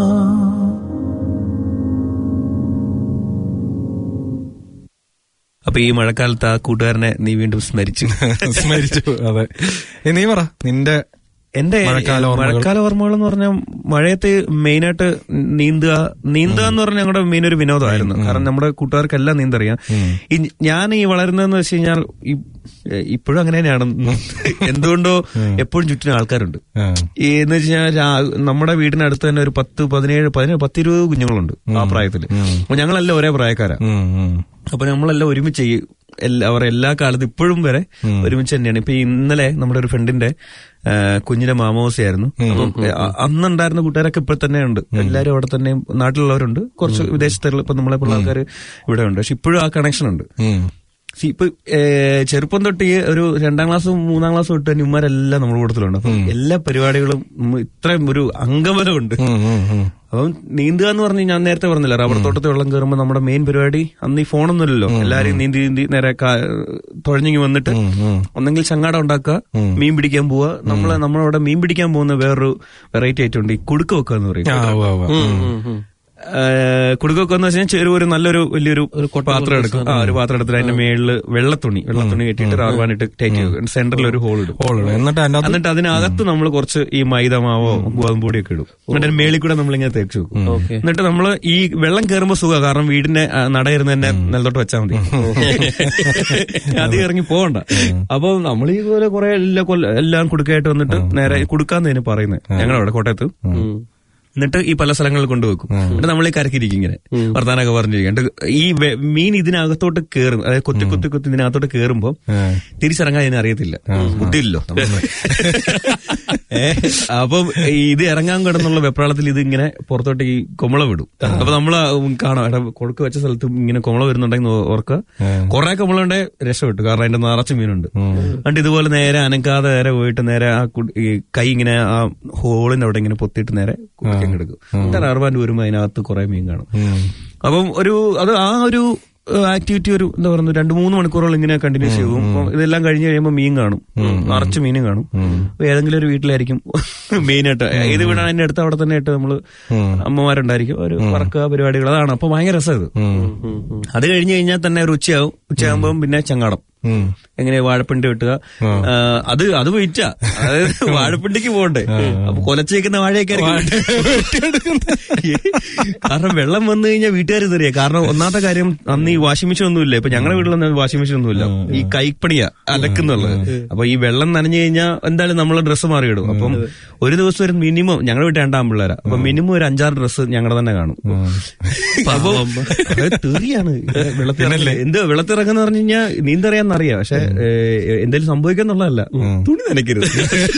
അപ്പൊ ഈ മഴക്കാലത്ത് ആ കൂട്ടുകാരനെ നീ വീണ്ടും സ്മരിച്ചു. അതെ, നീ പറ നിന്റെ എന്റെ മഴക്കാല ഓർമ്മകൾ എന്ന് പറഞ്ഞാൽ മഴയത്ത് മെയിനായിട്ട് നീന്തുക എന്ന് പറഞ്ഞാൽ ഞങ്ങളുടെ മെയിൻ ഒരു വിനോദമായിരുന്നു. കാരണം നമ്മുടെ കൂട്ടുകാർക്കെല്ലാം നീന്തറിയാം. ഞാൻ ഈ വളരുന്നതെന്ന് വെച്ച് കഴിഞ്ഞാൽ ഇപ്പോഴും അങ്ങനെ തന്നെയാണ്. എന്തുകൊണ്ടോ എപ്പോഴും ചുറ്റിനും ആൾക്കാരുണ്ട്. എന്ന് വെച്ച് കഴിഞ്ഞാൽ നമ്മുടെ വീടിനടുത്ത് തന്നെ ഒരു 10-20 കുഞ്ഞുങ്ങളുണ്ട് ആ പ്രായത്തില്. അപ്പൊ ഞങ്ങളെല്ലാം ഒരേ പ്രായക്കാരാ. അപ്പൊ നമ്മളെല്ലാം ഒരുമിച്ച് അവർ എല്ലാ കാലത്തും ഇപ്പോഴും വരെ ഒരുമിച്ച് തന്നെയാണ്. ഇപ്പൊ ഇന്നലെ നമ്മുടെ ഒരു ഫ്രണ്ടിന്റെ കുഞ്ഞിന്റെ മാമോസയായിരുന്നു. അപ്പം അന്നുണ്ടായിരുന്ന കൂട്ടുകാരൊക്കെ ഇപ്പോൾ തന്നെ ഉണ്ട്. എല്ലാവരും അവിടെ തന്നെ നാട്ടിലുള്ളവരുണ്ട്, കുറച്ച് വിദേശത്തുള്ള ഇപ്പൊ നമ്മളെ പിള്ളേർക്കാർ ഇവിടെ ഉണ്ട്. പക്ഷെ ഇപ്പോഴും ആ കണക്ഷൻ ഉണ്ട്. ഇപ്പൊ ചെറുപ്പം തൊട്ട് ഒരു 2ാം ക്ലാസ്സും 3ാം ക്ലാസ്സും തൊട്ട് തന്നെ ഉമ്മാരെല്ലാം നമ്മുടെ കൂട്ടത്തിലുണ്ട്. അപ്പം എല്ലാ പരിപാടികളും ഇത്രയും ഒരു അംഗബലമുണ്ട്. അപ്പം നീന്തുക എന്ന് പറഞ്ഞ് ഞാൻ നേരത്തെ പറഞ്ഞില്ല, റബ്ബർ തോട്ടത്തിൽ വെള്ളം കയറുമ്പോൾ നമ്മുടെ മെയിൻ പരിപാടി അന്ന് ഈ ഫോണൊന്നുമില്ലല്ലോ. എല്ലാരും നീന്തി നേരെ തുഴഞ്ഞിങ്ങി വന്നിട്ട് ഒന്നെങ്കിൽ ചങ്ങാടം ഉണ്ടാക്കുക, മീൻ പിടിക്കാൻ പോവുക. നമ്മളവിടെ മീൻ പിടിക്കാൻ പോകുന്ന വേറൊരു വെറൈറ്റി ആയിട്ടുണ്ട്, ഈ കുടുക്ക വെക്കുക എന്ന് പറയും. കുടുക്കൊക്കെ എന്ന് വെച്ചാൽ ഒരു നല്ലൊരു വലിയൊരു പാത്രം എടുക്കും. ഒരു പാത്രം എടുത്തിട്ട് അതിന്റെ മേളില് വെള്ളത്തുണി കെട്ടിയിട്ട് റബ്ബർ ബാൻഡ് ഇട്ട് ടൈറ്റ് ചെയ്യും. സെന്ററിൽ ഒരു ഹോൾ ഇടും. എന്നിട്ട് അതിനകത്ത് നമ്മൾ കുറച്ച് ഈ മൈദമാവോ ഗോതമ്പൊടിയൊക്കെ ഇടും. എന്നിട്ട് അതിന് മേളിൽ കൂടെ നമ്മളിങ്ങനെ തേച്ച് വെക്കും. എന്നിട്ട് നമ്മള് ഈ വെള്ളം കയറുമ്പോ സുഖം, കാരണം വീടിന്റെ നടയിരുന്ന് തന്നെ നിലത്തോട്ട് വെച്ചാൽ മതി, അത് ഇറങ്ങി പോകണ്ട. അപ്പൊ നമ്മൾ ഇതുപോലെ കുറെ എല്ലാം കുടുക്കായിട്ട് വന്നിട്ട് നേരെ കുടുക്കാന്ന് പറയുന്നത് ഞങ്ങളവിടെ കോട്ടയത്ത്. എന്നിട്ട് ഈ പല സ്ഥലങ്ങളിൽ കൊണ്ടുവെക്കും. എന്നിട്ട് നമ്മൾ ഈ കരക്കിരിക്കും ഇങ്ങനെ വർത്താനൊക്കെ പറഞ്ഞിരിക്കും. എന്നിട്ട് ഈ മീൻ ഇതിനകത്തോട്ട് കയറും, അതായത് കൊത്തി ഇതിനകത്തോട്ട് കയറുമ്പോ തിരിച്ചിറങ്ങാൻ ഇതിനെ അറിയത്തില്ല, ബുദ്ധിയില്ലല്ലോ. അപ്പം ഇത് ഇറങ്ങാൻ കിടന്നുള്ള വെപ്രാളത്തിൽ ഇത് ഇങ്ങനെ പുറത്തോട്ട് ഈ കൊമള വിടും. അപ്പൊ നമ്മള് കാണാം കൊഴുക്ക് വെച്ച സ്ഥലത്ത് ഇങ്ങനെ കൊമള വരുന്നുണ്ടെങ്കിൽ ഓർക്കുക, കുറെ കൊമള ഉണ്ടെ രക്ഷപ്പെട്ടു, കാരണം അതിന്റെ നിറച്ച് മീനുണ്ട്. എന്നിട്ട് ഇതുപോലെ നേരെ അനക്കാതെ നേരെ പോയിട്ട് നേരെ ആ കൈ ഇങ്ങനെ ആ ഹോളിന്റെ അവിടെ ഇങ്ങനെ പൊത്തിയിട്ട് നേരെ എടുക്കും. റബ്ബർ ബാൻഡ് വരുമ്പോ അതിനകത്ത് കുറെ മീൻ കാണും. അപ്പം ആ ഒരു ആക്ടിവിറ്റി ഒരു എന്താ പറയുക 2-3 മണിക്കൂറുകൾ ഇങ്ങനെ കണ്ടിന്യൂസ് ചെയ്യും. ഇതെല്ലാം കഴിഞ്ഞ് കഴിയുമ്പോൾ മീൻ കാണും, നിറച്ച് മീനും കാണും. ഏതെങ്കിലും ഒരു വീട്ടിലായിരിക്കും മെയിനായിട്ട്. ഏത് വീടാണ് അതിന്റെ അടുത്ത് അവിടെ തന്നെ ആയിട്ട് നമ്മള് അമ്മമാരുണ്ടായിരിക്കും, ഒരു വറക്കുക പരിപാടികൾ, അതാണ്. അപ്പൊ ഭയങ്കര രസം ഇത്. അത് കഴിഞ്ഞ് കഴിഞ്ഞാൽ തന്നെ ഒരു ഉച്ചയാകുമ്പോൾ പിന്നെ ചങ്ങാടം, എങ്ങനെ വാഴപ്പിണ്ടി വെട്ടുക, അത് വെയിറ്റാ, അതായത് വാഴപ്പിണ്ടിക്ക് പോകണ്ടേ. അപ്പൊ കൊലച്ചേക്കുന്ന വാഴയൊക്കെ കാരണം വെള്ളം വന്നു കഴിഞ്ഞാൽ വീട്ടുകാർ തെറിയാ. കാരണം ഒന്നാമത്തെ കാര്യം അന്ന് ഈ വാഷിംഗ് മെഷീൻ ഒന്നുമില്ല. ഇപ്പൊ ഞങ്ങളുടെ വീട്ടിലൊന്നും വാഷിംഗ് മെഷീൻ ഒന്നുമില്ല, ഈ കൈപ്പണിയാ അലക്കുന്നുള്ളത്. അപ്പൊ ഈ വെള്ളം നനഞ്ഞു കഴിഞ്ഞാൽ എന്തായാലും നമ്മളെ ഡ്രസ്സ് മാറിയിടും. അപ്പം ഒരു ദിവസം ഒരു മിനിമം, ഞങ്ങളുടെ വീട്ടിൽ 2 ആൺപിള്ളേരാ, അപ്പൊ മിനിമം ഒരു 5-6 ഡ്രസ്സ് ഞങ്ങളുടെ തന്നെ കാണും. അപ്പൊ തെറിയാണ് വെള്ളത്തിറങ്ങുന്ന പറഞ്ഞു കഴിഞ്ഞാൽ നീന്തറിയാന്നറിയാം, പക്ഷെ എന്തെങ്കിലും സംഭവിക്കാന്നുള്ളതല്ല. തുണി നനയ്ക്കരുത്,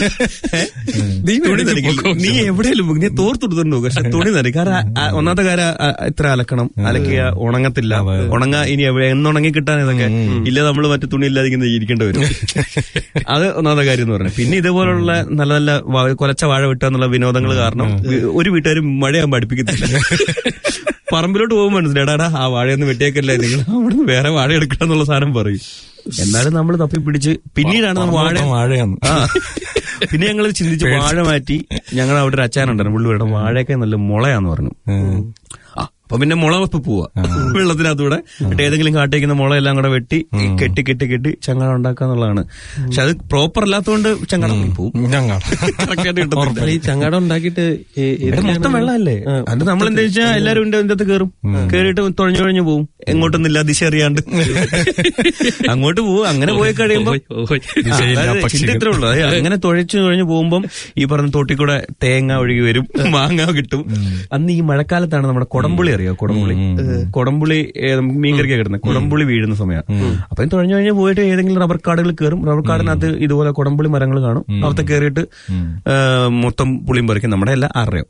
നീ എവിടെയെങ്കിലും നീ തോർത്തെടുത്തോണ്ട് പോകും, പക്ഷെ തുണി നനയ്ക്കും. കാരണം ഒന്നാമത്തെ കാര്യം ഇത്ര അലക്കണം, അലക്കിയ ഉണങ്ങത്തില്ല, ഇനി എന്നുണങ്ങി കിട്ടാൻ ഇതൊക്കെ ഇല്ല, നമ്മള് മറ്റു തുണി ഇല്ലാതെ ഇരിക്കേണ്ടി വരും. അത് ഒന്നാമത്തെ കാര്യം എന്ന് പറഞ്ഞത്. പിന്നെ ഇതുപോലുള്ള നല്ല നല്ല കൊലച്ച വാഴ വിട്ടുക എന്നുള്ള വിനോദങ്ങൾ കാരണം ഒരു വീട്ടുകാരും മഴയാകുമ്പോൾ അടുപ്പിക്കത്തില്ല. പറമ്പിലോട്ട് പോകുമ്പോൾ മനസ്സിലാടാ ആ വാഴയൊന്നും വെട്ടിയേക്കല്ലേ, നിങ്ങൾ അവിടുന്ന് വേറെ വാഴ എടുക്കണം എന്നുള്ള സാധനം പറയും. എന്നാലും നമ്മൾ തപ്പിപ്പിടിച്ച് പിന്നീടാണ് വാഴയാണ്. പിന്നെ ഞങ്ങൾ ചിന്തിച്ച് വാഴ മാറ്റി. ഞങ്ങൾ അവിടെ ഒരു അച്ചാനുണ്ടായിരുന്നു, പുള്ളി വേണം വാഴയൊക്കെ നല്ല മുളയാന്ന് പറഞ്ഞു. അപ്പൊ പിന്നെ മുള വെപ്പ് പോവാ വെള്ളത്തിനകത്തൂടെ, ഏതെങ്കിലും കാട്ടേക്കുന്ന മുള എല്ലാം കൂടെ വെട്ടി കെട്ടി ചങ്ങാടം ഉണ്ടാക്കുക എന്നുള്ളതാണ്. പക്ഷെ അത് പ്രോപ്പർ അല്ലാത്തതുകൊണ്ട് ചങ്ങാടം പോവും. ഈ ചങ്ങാടം ഉണ്ടാക്കിയിട്ട് മൊത്തം വെള്ളമല്ലേ, അത് നമ്മൾ എന്താ വെച്ചാൽ എല്ലാരും ഇതിന്റെ അകത്ത് കയറും, കയറിയിട്ട് തുഴഞ്ഞു പോവും, എങ്ങോട്ടൊന്നില്ല ദിശ അറിയാണ്ട് അങ്ങോട്ട് പോവും. അങ്ങനെ പോയി കഴിയുമ്പോ ഇത്രേ ഉള്ളൂ. അങ്ങനെ തുഴഞ്ഞു പോകുമ്പം ഈ പറഞ്ഞ തോട്ടിക്കൂടെ തേങ്ങ ഒഴുകി വരും, മാങ്ങ കിട്ടും. അന്ന് ഈ മഴക്കാലത്താണ് നമ്മുടെ കൊടംപുളി, അറിയോ കൊടംപുളി മീൻകറിക്കാ കിട്ടുന്നത്, കൊടംപുളി വീഴുന്ന സമയം. അപ്പൊ തുഴഞ്ഞു പോയിട്ട് ഏതെങ്കിലും റബ്ബർ കാടുകൾ കയറും. റബ്ബർ കാടിനകത്ത് ഇതുപോലെ കൊടംപുളി മരങ്ങൾ കാണും. അവിടുത്തെ കയറിയിട്ട് മൊത്തം പുളിയും പറിക്കും. നമ്മുടെ എല്ലാം അറിയോ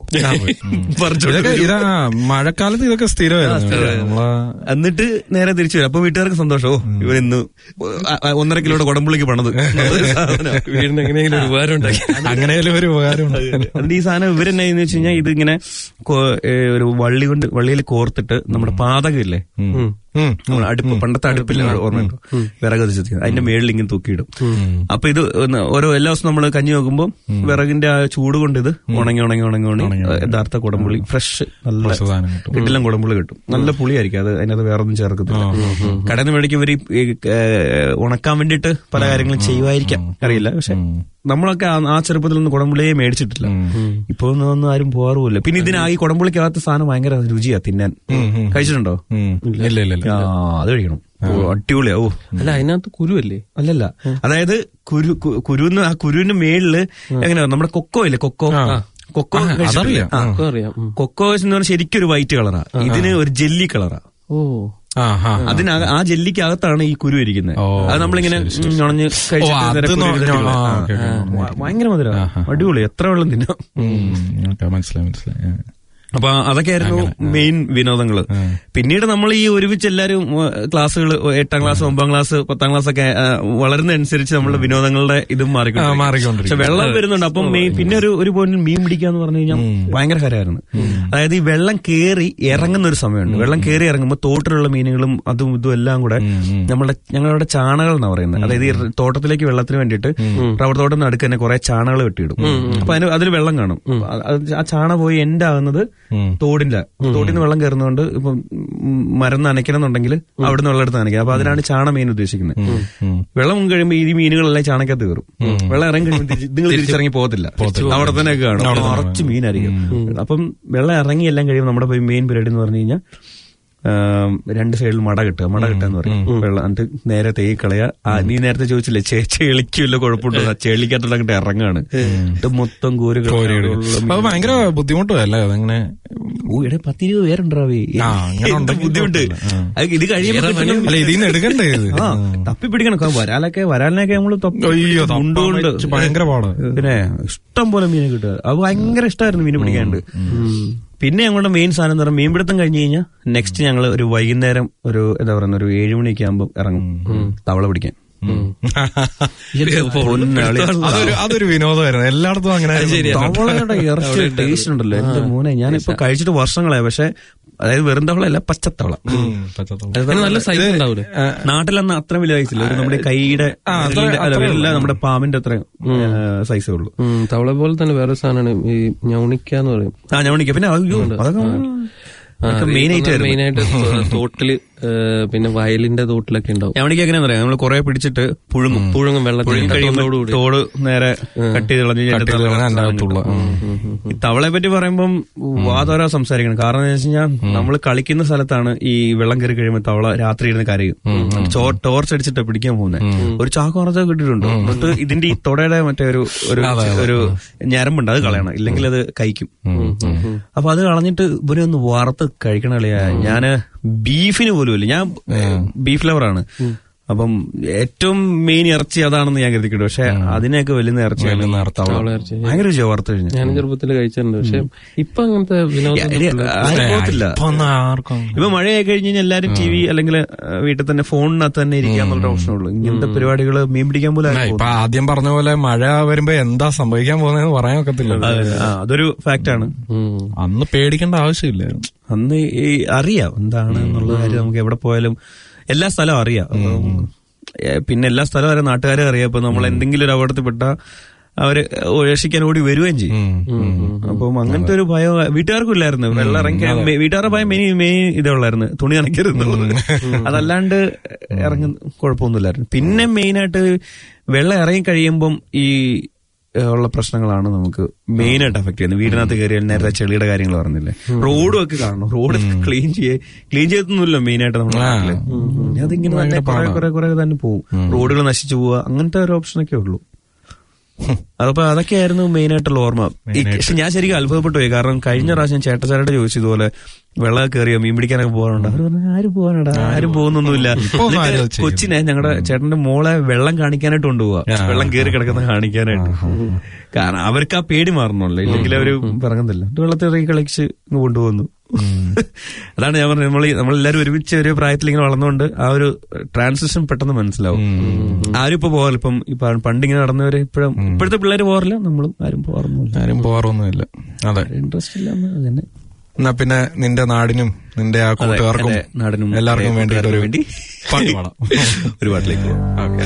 മഴക്കാലത്ത് ഇതൊക്കെ സ്ഥിരമായിരുന്നു. എന്നിട്ട് നേരെ തിരിച്ചു വരും. അപ്പൊ വീട്ടുകാർക്ക് സന്തോഷമോ, ഇവരിന്ന് 1.5 കിലോയുടെ കൊടംപുളിക്ക് പണത് വീടിന് എങ്ങനെയെങ്കിലും ഒരു ഉപകാരം ഉണ്ടാക്കി, അങ്ങനെയാലും ഒരു ഉപകാരം ഉണ്ട്. അതുകൊണ്ട് ഈ സാധനം ഇവരെന്നാന്ന് വെച്ച് കഴിഞ്ഞാൽ ഇതിങ്ങനെ ഒരു വള്ളിയിൽ കോർത്തിട്ട് നമ്മുടെ പാതകമില്ലേ, അടുപ്പ്, പണ്ടത്തെ അടുപ്പില്ല ഓർമ്മയുണ്ടോ, വിറക് കത്തിച്ചത്, അതിന്റെ മേളിൽ ഇങ്ങനെ തൂക്കിയിടും. അപ്പൊ ഇത് ഓരോ എല്ലാ ദിവസവും നമ്മൾ കഞ്ഞി വെക്കുമ്പോൾ വിറകിന്റെ ആ ചൂട് കൊണ്ട് ഇത് ഉണങ്ങി യഥാർത്ഥ കുടംപുളി ഫ്രഷ് നല്ല കിട്ടില്ല കുടംപുളി കിട്ടും. നല്ല പുളിയായിരിക്കും അത്, അതിനകത്ത് വേറെ ഒന്നും ചേർക്കത്തില്ല. കടയിൽ നിന്ന് മേടിക്കും ഇവർ ഉണക്കാൻ വേണ്ടിയിട്ട് പല കാര്യങ്ങളും ചെയ്യുമായിരിക്കാം, അറിയില്ല. പക്ഷെ നമ്മളൊക്കെ ആ ചെറുപ്പത്തിൽ നിന്ന് കുടംപുളിയെ മേടിച്ചിട്ടില്ല. ഇപ്പൊ ഒന്നും ആരും പോകാറുമില്ല. പിന്നെ ഇതിനായി കുടംപുളിക്കകത്ത് സാധനം ഭയങ്കര രുചിയാ തിന്നാൻ. കഴിച്ചിട്ടുണ്ടോ? ഇല്ല. അത് കഴിക്കണം, അടിപൊളിയാ. ഓ അല്ല, അതിനകത്ത് കുരുവല്ലേ? അല്ലല്ല, അതായത് കുരുന്ന് ആ കുരുവിന്റെ മേളില് എങ്ങനെയാ നമ്മുടെ കൊക്കോ ഇല്ലേ, കൊക്കോ എന്ന് പറഞ്ഞാൽ ശരിക്കും ഒരു വൈറ്റ് കളറാ, ഇതിന് ഒരു ജെല്ലി കളറാ. ആ ജെല്ലിക്കകത്താണ് ഈ കുരു ഇരിക്കുന്നത്. അത് നമ്മളിങ്ങനെ ഞൊണഞ്ഞ് കഴിച്ചിട്ട് ഭയങ്കര മധുര, അടിപൊളി, എത്ര വെള്ളം തിന്നാം. മനസ്സിലായി. അപ്പൊ അതൊക്കെയായിരുന്നു മെയിൻ വിനോദങ്ങള്. പിന്നീട് നമ്മൾ ഈ ഒരുമിച്ച് എല്ലാരും ക്ലാസ്സുകൾ 8ാം ക്ലാസ് 9ാം ക്ലാസ് 10ാം ക്ലാസ് ഒക്കെ വളരുന്നതനുസരിച്ച് നമ്മുടെ വിനോദങ്ങളുടെ ഇതും മാറിക്കൊണ്ടിരിക്കും. പക്ഷെ വെള്ളം വരുന്നുണ്ട്. അപ്പം പിന്നെ ഒരു പോയിന്റ് മീൻ പിടിക്കാന്ന് പറഞ്ഞു കഴിഞ്ഞാൽ ഭയങ്കര ഹരമായിരുന്നു. അതായത് ഈ വെള്ളം കയറി ഇറങ്ങുന്ന ഒരു സമയമുണ്ട്. വെള്ളം കയറി ഇറങ്ങുമ്പോൾ തോട്ടിലുള്ള മീനുകളും അതും ഇതും എല്ലാം കൂടെ ഞങ്ങളുടെ ചാണകൾ എന്നാ പറയുന്നത്. അതായത് ഈ തോട്ടത്തിലേക്ക് വെള്ളത്തിന് വേണ്ടിയിട്ട് റബ്ബർ തോട്ടം നടുക്ക് തന്നെ കുറെ ചാണകൾ വെട്ടിയിടും. അപ്പൊ അതിൽ വെള്ളം കാണും. ആ ചാണ പോയി എൻഡ് ആകുന്നത് തോടിന്ന് വെള്ളം കയറുന്നതുകൊണ്ട് ഇപ്പം മരം നനയ്ക്കണമെന്നുണ്ടെങ്കിൽ അവിടുന്ന് വെള്ളം എടുത്ത് നനയ്ക്കുക. അപ്പൊ അതിനാണ് ചാണ മീൻ ഉദ്ദേശിക്കുന്നത്. വെള്ളം കഴിയുമ്പോൾ ഈ മീനുകളെല്ലാം ചാണകത്ത് കയറും. വെള്ളം ഇറങ്ങി കഴിയുമ്പോൾ നിങ്ങൾ തിരിച്ചിറങ്ങി പോകത്തില്ല, അവിടെ തന്നെ കാണും, കുറച്ച് മീനായിരിക്കും. അപ്പം വെള്ളം ഇറങ്ങി എല്ലാം കഴിയുമ്പോൾ നമ്മുടെ മെയിൻ പരിപാടി എന്ന് പറഞ്ഞു കഴിഞ്ഞാൽ 2 സൈഡിൽ മട കിട്ടാന്ന് പറയും. വെള്ളം എന്നിട്ട് നേരെ തേയി കളയാ. നീ നേരത്തെ ചോദിച്ചില്ലേ ചെളിക്കുമല്ലോ കുഴപ്പമുണ്ടോ, ചെളിക്കകത്തോട്ട് അങ്ങോട്ട് ഇറങ്ങാണ്. മൊത്തം ഭയങ്കര ബുദ്ധിമുട്ടല്ലേ അതങ്ങനെ. 10-20 പേരുണ്ടാവേ, ബുദ്ധിമുട്ട്. ഇത് കഴിയുമ്പോൾ എടുക്കണ്ടേ, തപ്പി പിടിക്കണം. വരാലിനൊക്കെ നമ്മള് കൊണ്ടുകൊണ്ട് ഭയങ്കര പാടാ. പിന്നെ ഇഷ്ടം പോലെ മീനെ കിട്ടുക. അത് ഭയങ്കര ഇഷ്ടമായിരുന്നു മീൻ പിടിക്കാണ്ട്. പിന്നെ ഞങ്ങളുടെ മെയിൻ സാധനം എന്ന് പറഞ്ഞാൽ മീൻപിടുത്തം കഴിഞ്ഞ് കഴിഞ്ഞാൽ നെക്സ്റ്റ് ഞങ്ങൾ ഒരു വൈകുന്നേരം ഒരു എന്താ പറയുക ഒരു 7 മണിയൊക്കെ ആകുമ്പോൾ ഇറങ്ങും തവള പിടിക്കാൻ. അതൊരു വിനോദമായിരുന്നു എല്ലായിടത്തും അങ്ങനെ. തവളയുടെ ഇറച്ചി ടേസ്റ്റ് ഉണ്ടല്ലോ എന്റെ മോനെ. ഞാനിപ്പോ കഴിച്ചിട്ട് വർഷങ്ങളായി. പക്ഷെ അതായത് വെറും തവളയല്ല, പച്ചത്തവള. നല്ല സൈസ് ഉണ്ടാവില്ല നാട്ടിലന്ന് അത്ര വലിയ സൈസില്ല. നമ്മുടെ കൈയുടെ നമ്മുടെ പാമ്പിന്റെ അത്രയും സൈസേ ഉള്ളൂ. തവള പോലെ തന്നെ വേറെ സാധനമാണ് ഈ ഞൗണിക്ക എന്ന് പറയും. ഞൗണിക്ക. പിന്നെ അതൊക്കെ മെയിനായിട്ട് തോട്ടില് പിന്നെ വയലിന്റെ തോട്ടിലൊക്കെ ഉണ്ടാവും. ഞവണിക്ക് എങ്ങനെയാ പറയാം, നമ്മൾ കുറെ പിടിച്ചിട്ട് പുഴുങ്ങും വെള്ളത്തിൽ തോട് നേരെ കട്ട് ചെയ്ത് കളഞ്ഞു. ഈ തവളയെ പറ്റി പറയുമ്പം വാതോരാ സംസാരിക്കണം. കാരണം എന്താ വെച്ച് കഴിഞ്ഞാൽ നമ്മൾ കളിക്കുന്ന സ്ഥലത്താണ് ഈ വെള്ളം കയറി കഴിയുമ്പോൾ തവള രാത്രി ഇരുന്ന് കരയും. ടോർച്ച് അടിച്ചിട്ട് പിടിക്കാൻ പോകുന്നത്. ഒരു ചാക്ക് കുറച്ചൊക്കെ കിട്ടിയിട്ടുണ്ട്. എന്നിട്ട് ഇതിന്റെ ഈ തൊടയുടെ മറ്റേ ഒരു ഞരമ്പുണ്ട്, അത് കളയണം, ഇല്ലെങ്കിൽ അത് കഴിക്കും. അപ്പൊ അത് കളഞ്ഞിട്ട് ഇവരെ ഒന്ന് വറുത്ത് കഴിക്കണ കളിയാ. ഞാന് ബീഫിന് പോലും ഇല്ല, ഞാൻ ബീഫ് ലവറാണ്. അപ്പം ഏറ്റവും മെയിൻ ഇറച്ചി അതാണെന്ന് ഞാൻ കരുതിക്കിട്ടു. പക്ഷെ അതിനെയൊക്കെ വലിയ ഇറച്ചി ഭയങ്കര രുചിയാ വറുത്ത് കഴിഞ്ഞാൽ. ഞാൻ ചെറുപ്പത്തിൽ കഴിച്ചിട്ടുണ്ട്. പക്ഷെ ഇപ്പൊ അങ്ങനത്തെ പോകത്തില്ല. ഇപ്പൊ മഴയായി കഴിഞ്ഞ് കഴിഞ്ഞാൽ എല്ലാരും TV അല്ലെങ്കിൽ വീട്ടിൽ തന്നെ ഫോണിനകത്ത് തന്നെ ഇരിക്കാന്നുള്ള ഓപ്ഷനുള്ളൂ. ഇങ്ങനത്തെ പരിപാടികള് മീൻ പിടിക്കാൻ പോലും ആദ്യം പറഞ്ഞ പോലെ മഴ വരുമ്പോ എന്താ സംഭവിക്കാൻ പോകുന്നതെന്ന് പറയാൻ ഒക്കത്തില്ല. അതൊരു ഫാക്റ്റാണ്. അന്ന് പേടിക്കേണ്ട ആവശ്യമില്ല. അന്ന് ഈ അറിയാം എന്താണ് എന്നുള്ള കാര്യം. നമുക്ക് എവിടെ പോയാലും എല്ലാ സ്ഥലവും അറിയാം. പിന്നെ എല്ലാ സ്ഥലവും അറിയാം, നാട്ടുകാരെ അറിയാം. ഇപ്പൊ നമ്മൾ എന്തെങ്കിലും ഒരു അപകടത്തിൽപ്പെട്ട അവര് രക്ഷിക്കാൻ ഓടി വരികയും ചെയ്യും. അപ്പം അങ്ങനത്തെ ഒരു ഭയം വീട്ടുകാർക്കും ഇല്ലായിരുന്നു. വെള്ളം ഇറങ്ങിക്കാൻ വീട്ടുകാരുടെ ഭയം മെയിൻ ഇതേ ഉള്ളായിരുന്നു, തുണി നനയ്ക്കരുത്. അതല്ലാണ്ട് ഇറങ്ങി കുഴപ്പമൊന്നുമില്ലായിരുന്നു. പിന്നെ മെയിനായിട്ട് വെള്ളം ഇറങ്ങി കഴിയുമ്പം ഈ ഉള്ള പ്രശ്നങ്ങളാണ് നമുക്ക് മെയിനായിട്ട് അഫക്ട് ചെയ്യുന്നത്. വീടിനകത്ത് കയറിയാൽ നേരത്തെ ചെളിയുടെ കാര്യങ്ങൾ പറഞ്ഞില്ലേ, റോഡും ഒക്കെ കാണണം. റോഡ് ക്ലീൻ ചെയ്തൊന്നുമില്ല മെയിനായിട്ട് നമ്മുടെ നാട്ടില്. അതിങ്ങനെ കുറെ തന്നെ പോകും, റോഡുകൾ നശിച്ചു പോവുക, അങ്ങനത്തെ ഒരു ഓപ്ഷനൊക്കെ ഉള്ളൂ. അതപ്പോ അതൊക്കെയായിരുന്നു മെയിനായിട്ടുള്ള ഓർമ്മ. പക്ഷെ ഞാൻ ശരിക്കും അത്ഭുതപ്പെട്ടു പോയി. കാരണം കഴിഞ്ഞ പ്രാവശ്യം ചേട്ടച്ചാരോട് ചോദിച്ചു ഇതുപോലെ വെള്ളം കയറിയോ മീൻ പിടിക്കാനൊക്കെ പോകാനുണ്ട്. അവർ പറഞ്ഞു ആരും പോകാനടാ, ആരും പോകുന്നൊന്നുമില്ല. കൊച്ചിനെ ഞങ്ങളുടെ ചേട്ടന്റെ മോളെ വെള്ളം കാണിക്കാനായിട്ട് കൊണ്ടുപോവാ, വെള്ളം കയറി കിടക്കുന്ന കാണിക്കാനായിട്ട്. കാരണം അവർക്ക് ആ പേടി മാറണമല്ലോ, ഇല്ലെങ്കിൽ അവര് പറയുന്നില്ല. വെള്ളത്തിൽ ഇറങ്ങി കളിച്ച് കൊണ്ടുപോകുന്നു. അതാണ് ഞാൻ പറഞ്ഞത്, നമ്മളെല്ലാരും ഒരുമിച്ച് ഒരു പ്രായത്തിൽ ഇങ്ങനെ വളർന്നുകൊണ്ട് ആ ഒരു ട്രാൻസിഷൻ പെട്ടെന്ന് മനസ്സിലാവും. ആരും ഇപ്പൊ പോകാറില്ല. ഇപ്പം പണ്ടിങ്ങനെ നടന്നവര് ഇപ്പോഴത്തെ പിള്ളേര് പോകാറില്ല, നമ്മളും ആരും പോകാറൊന്നുമില്ല. അതെ, ഇൻട്രസ്റ്റ് ഇല്ല. അതന്നെ. എന്നാ പിന്നെ നിന്റെ നാടിനും നിന്റെ ആ കൂട്ടുകാർക്കും നാടിനും എല്ലാവർക്കും വേണ്ടി പാട്ട് പാടാം. ഒരു പാട്ടിലേക്ക് പോകാം. ഓക്കെ.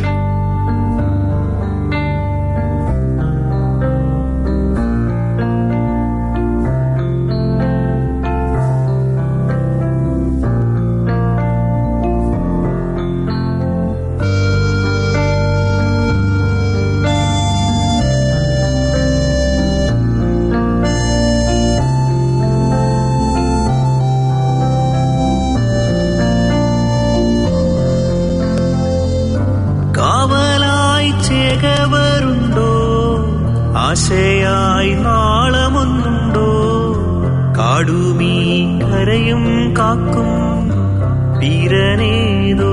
ആശയായി നാളമൊന്നുണ്ടോ, കാടുമീ കരയും കാക്കും വീരനേതോ,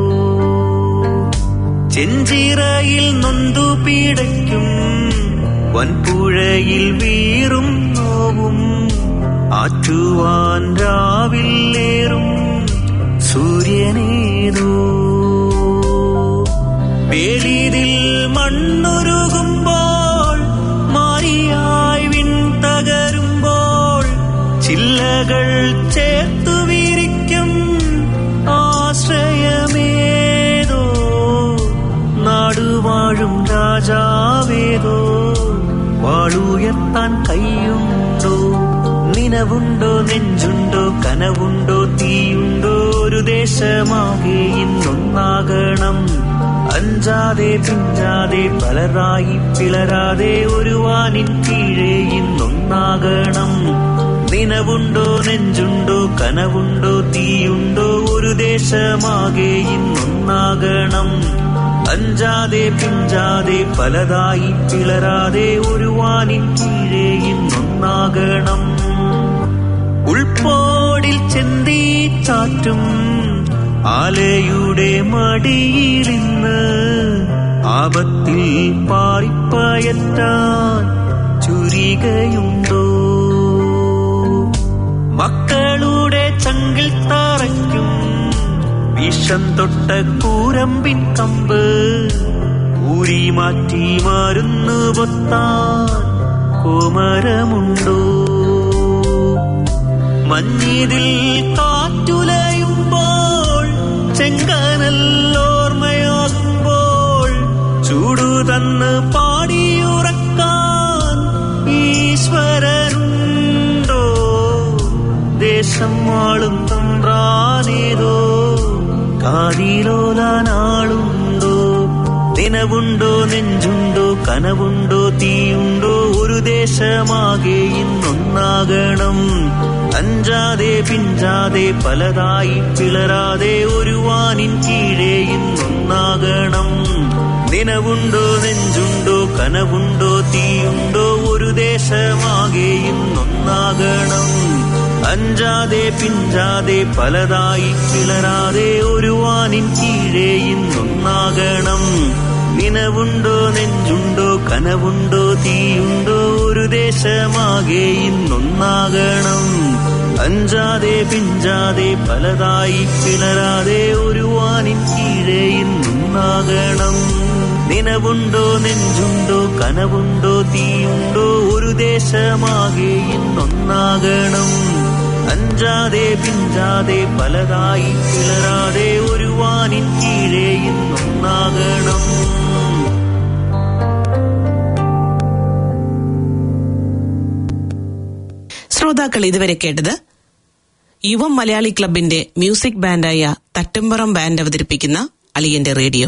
ചെഞ്ചിറയിൽ നൊന്തു പീഡയ്ക്കും വൻപുഴയിൽ വീറും നോവും, ആറ്റുവാൻ രാവിലേറും സൂര്യനേതോ, വേലിതിൽ മണ്ണുരുകുമ്പോൾ മാരിയായി വിൺ തകരുമ്പോൾ ചില്ലകൾ ചേർത്തു വിരിക്കും ആശ്രയമേതോ, നാടുവാഴും രാജാവേതോ, വാളുയർത്താൻ കൈയുണ്ടോ, നിൻ നിനവുണ്ടോ നെഞ്ചുണ്ടോ കനവുണ്ടോ തീയുണ്ടോ ഒരു ദേശമാകെ ഇന്നൊന്നാകണം. അഞ്ചാതെ പിഞ്ചാതെ പലരായി പിളരാതെ ഒരു വാനിൻ കീഴേ ഇന്നൊന്നാകണം. നിനവുണ്ടോ നെഞ്ചുണ്ടോ കനവുണ്ടോ തീയുണ്ടോ ഒരു ദേശമാകെ ഇന്നൊന്നാകണം. അഞ്ചാതെ പിഞ്ചാതെ പലതായി പിളരാതെ ഒരു വാനിൻ കീഴേ ഇന്നൊന്നാകണം. ഉൾപ്പോടിൽ ചെന്തീ ചാറ്റും ആലയുടെ മടിയിലിന്ന് ആപത്തിൽ പാറിപ്പയറ്റാൻ ചുരികയുണ്ടോ? മക്കളുടെ ചങ്കിൽ തറയ്ക്കും വിഷം തൊട്ട കൂരമ്പിൻ കമ്പ് ഊരി മാറ്റി മരുന്ന് പൊത്താൻ കോമരമുണ്ടോ? മഞ്ഞിതിൽ കാറ്റുലയുമ്പോൾ ചെങ്കനല്ലോർമ്മയാകുമ്പോൾ ചൂടു തന്ന് പാടിയുറക്കാൻ ഈശ്വരനുണ്ടോ? ദേശം വാളും തമ്പ്രാനേതോ കാതിലോലാനാളുണ്ടോ? നിനവുണ്ടോ നെഞ്ചുണ്ടോ കനവുണ്ടോ തീയുണ്ടോ ഒരു ദേശമാകെ ഇന്നൊന്നാകണം. അഞ്ചാതെ പിഞ്ചാതെ പലതായി പിളരാതെ ഒരു വാനിൻ കീഴേ ഇന്നൊന്നാകണം. നിനവുണ്ടോ നെഞ്ചുണ്ടോ കനവുണ്ടോ തീയുണ്ടോ ഒരു ദേശമാകെ ഇന്നൊന്നാകണം. അഞ്ചാതെ പിഞ്ചാതെ പലതായി പിളരാതെ ഒരു വാനിൻ കീഴേ ഇന്നൊന്നാകണം. നിനവുണ്ടോ നെഞ്ചുണ്ടോ കനവുണ്ടോ തീയുണ്ടോ ഒരു ദേശമാകെ ഇന്നൊന്നാകണം. അഞ്ചാതെ പിഞ്ചാതെ പലതായി പിളരാതെ ഒരു വാനിൻ കീഴേ ഇന്നൊന്നാകണം. നിനവുണ്ടോ നെഞ്ചുണ്ടോ കനവുണ്ടോ തീയുണ്ടോ ഒരു ദേശമാകെ ഇന്നൊന്നാകണം. അഞ്ചാതെ പിഞ്ചാതെ പലതായി പിളരാതെ ഒരു വാനിൻ കീഴേ ഇന്നൊന്നാകണം. ശ്രോതാക്കൾ ഇതുവരെ കേട്ടത് യുവം മലയാളി ക്ലബിന്റെ മ്യൂസിക് ബാൻഡായ തട്ടുംപുറം ബാൻഡ് അവതരിപ്പിക്കുന്ന അളിയന്റെ റേഡിയോ.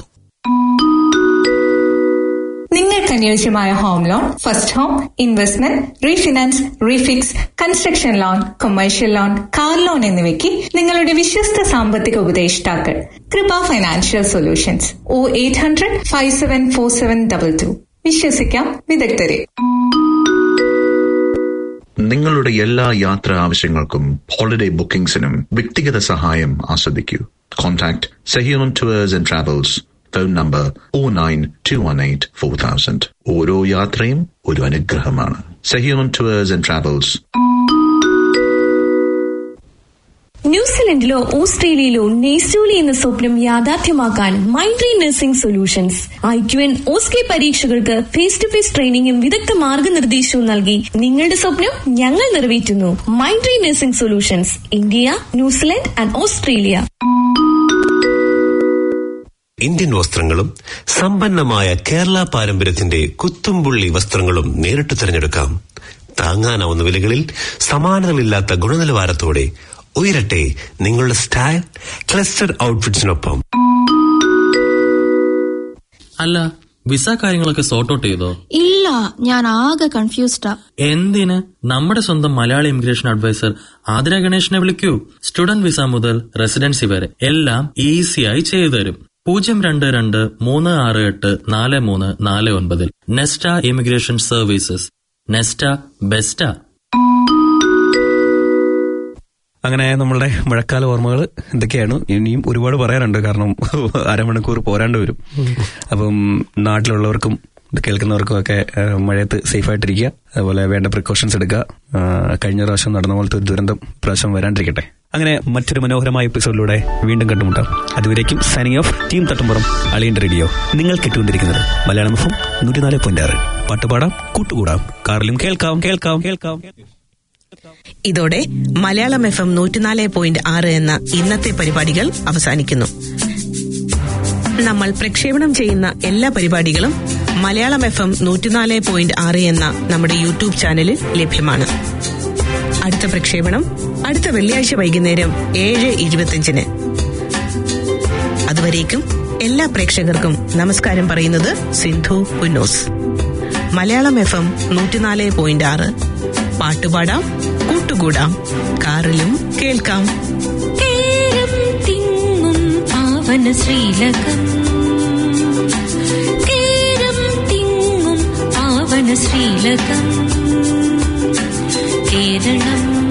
നിങ്ങൾക്ക് അനുയോജ്യമായ home loan, first home, investment, refinance, refix, construction loan, commercial loan, car loan എന്നിവയ്ക്ക് നിങ്ങളുടെ വിശ്വസ്ത സാമ്പത്തിക ഉപദേഷ്ടാക്കൾ കൃപ ഫൈനാൻഷ്യൽ സൊല്യൂഷൻസ്. 0800-574722. വിശ്വസിക്കാം വിദഗ്ധരെ. നിങ്ങളുടെ എല്ലാ യാത്രാ ആവശ്യങ്ങൾക്കും ഹോളിഡേ ബുക്കിംഗ്സിനും വ്യക്തിഗത സഹായം ആസ്വദിക്കൂ. Contact Sehion tours and travels. Phone number 092184000. ഓരോ യാത്രയും ഒരു അനുഗ്രഹമാണ്. Sehion tours and travels. ന്യൂസിലൻഡിലോ ഓസ്ട്രേലിയയിലോ നെയ്സൂലി എന്ന സ്വപ്നം യാഥാർത്ഥ്യമാക്കാൻ മൈൻഡ്രി നഴ്സിംഗ് സൊല്യൂഷൻസ് IQN OSCE പരീക്ഷകൾക്ക് ഫേസ് ടു ഫേസ് ട്രെയിനിങ്ങും വിദഗ്ധ മാർഗനിർദ്ദേശവും നൽകി നിങ്ങളുടെ സ്വപ്നം ഞങ്ങൾ നിറവേറ്റുന്നു. മൈൻഡ്രി nursing solutions, India, New Zealand and Australia. Indian വസ്ത്രങ്ങളും സമ്പന്നമായ കേരള പാരമ്പര്യത്തിന്റെ കുത്തുംപുള്ളി വസ്ത്രങ്ങളും നേരിട്ട് തിരഞ്ഞെടുക്കാം. താങ്ങാനാവുന്ന വിലകളിൽ സമാനതകളില്ലാത്ത ഗുണനിലവാരത്തോടെ ഉയരട്ടെ നിങ്ങളുടെ സ്റ്റൈൽ ക്ലസ്റ്റർ ഔട്ട്ഫിറ്റ്സിനൊപ്പം. അല്ല, വിസ കാര്യങ്ങളൊക്കെ സോർട്ട് ഔട്ട് ചെയ്തോ? ഇല്ല, ഞാൻ ആകെ കൺഫ്യൂസ്ഡാ. എന്തിന്? നമ്മുടെ സ്വന്തം മലയാളി ഇമിഗ്രേഷൻ അഡ്വൈസർ ആതിര ഗണേഷിനെ വിളിക്കൂ. സ്റ്റുഡന്റ് വിസ മുതൽ റെസിഡൻസി വരെ എല്ലാം ഈസിയായി ചെയ്തു തരും. 0223684349 Nesta immigration services. Nesta best. അങ്ങനെ നമ്മളുടെ മഴക്കാല ഓർമ്മകൾ എന്തൊക്കെയാണ്? ഇനിയും ഒരുപാട് പറയാനുണ്ട്, കാരണം അരമണിക്കൂർ പോരാണ്ട് വരും. അപ്പം നാട്ടിലുള്ളവർക്കും കേൾക്കുന്നവർക്കും ഒക്കെ മഴയത്ത് സേഫായിട്ടിരിക്കുക, അതുപോലെ വേണ്ട പ്രിക്കോഷൻസ് എടുക്കുക. കഴിഞ്ഞ പ്രാവശ്യം നടന്ന പോലത്തെ ഒരു ദുരന്തം പ്രാവശ്യം വരാണ്ടിരിക്കട്ടെ. അങ്ങനെ മറ്റൊരു മനോഹരമായ എപ്പിസോഡിലൂടെ വീണ്ടും കണ്ടുമുട്ടാം. അതുവരേക്കും സൈനിങ് ഓഫ്, ടീം തട്ടുംപുറം അളിയന്റെ റേഡിയോ. നിങ്ങൾ കേട്ടുകൊണ്ടിരിക്കുന്നത് മലയാളം FM 104.6. പാട്ടുപാടാം, കൂട്ടുകൂടാം, കാറിലും കേൾക്കാം കേൾക്കാം കേൾക്കാം. ഇതോടെ മലയാളം FM 104.6 എന്ന ഇന്നത്തെ പരിപാടികൾ അവസാനിക്കുന്നു. നമ്മൾ പ്രക്ഷേപണം ചെയ്യുന്ന എല്ലാ പരിപാടികളും മലയാളം FM 104.6 എന്ന നമ്മുടെ യൂട്യൂബ് ചാനലിൽ ലഭ്യമാണ്. അടുത്ത പ്രക്ഷേപണം അടുത്ത വെള്ളിയാഴ്ച വൈകുന്നേരം 7:25. അതുവരേക്കും എല്ലാ പ്രേക്ഷകർക്കും നമസ്കാരം പറയുന്നത് സിന്ധു പുന്നോസ്. മലയാളം FM 104.6. പാട്ടുപാടാം, കൂട്ടുകൂടാം, കാറിലും കേൾക്കാം. കേരം തിങ്ങും പാവന ശ്രീലകം, കേരം തിങ്ങും പാവന ശ്രീലകം, കേരളം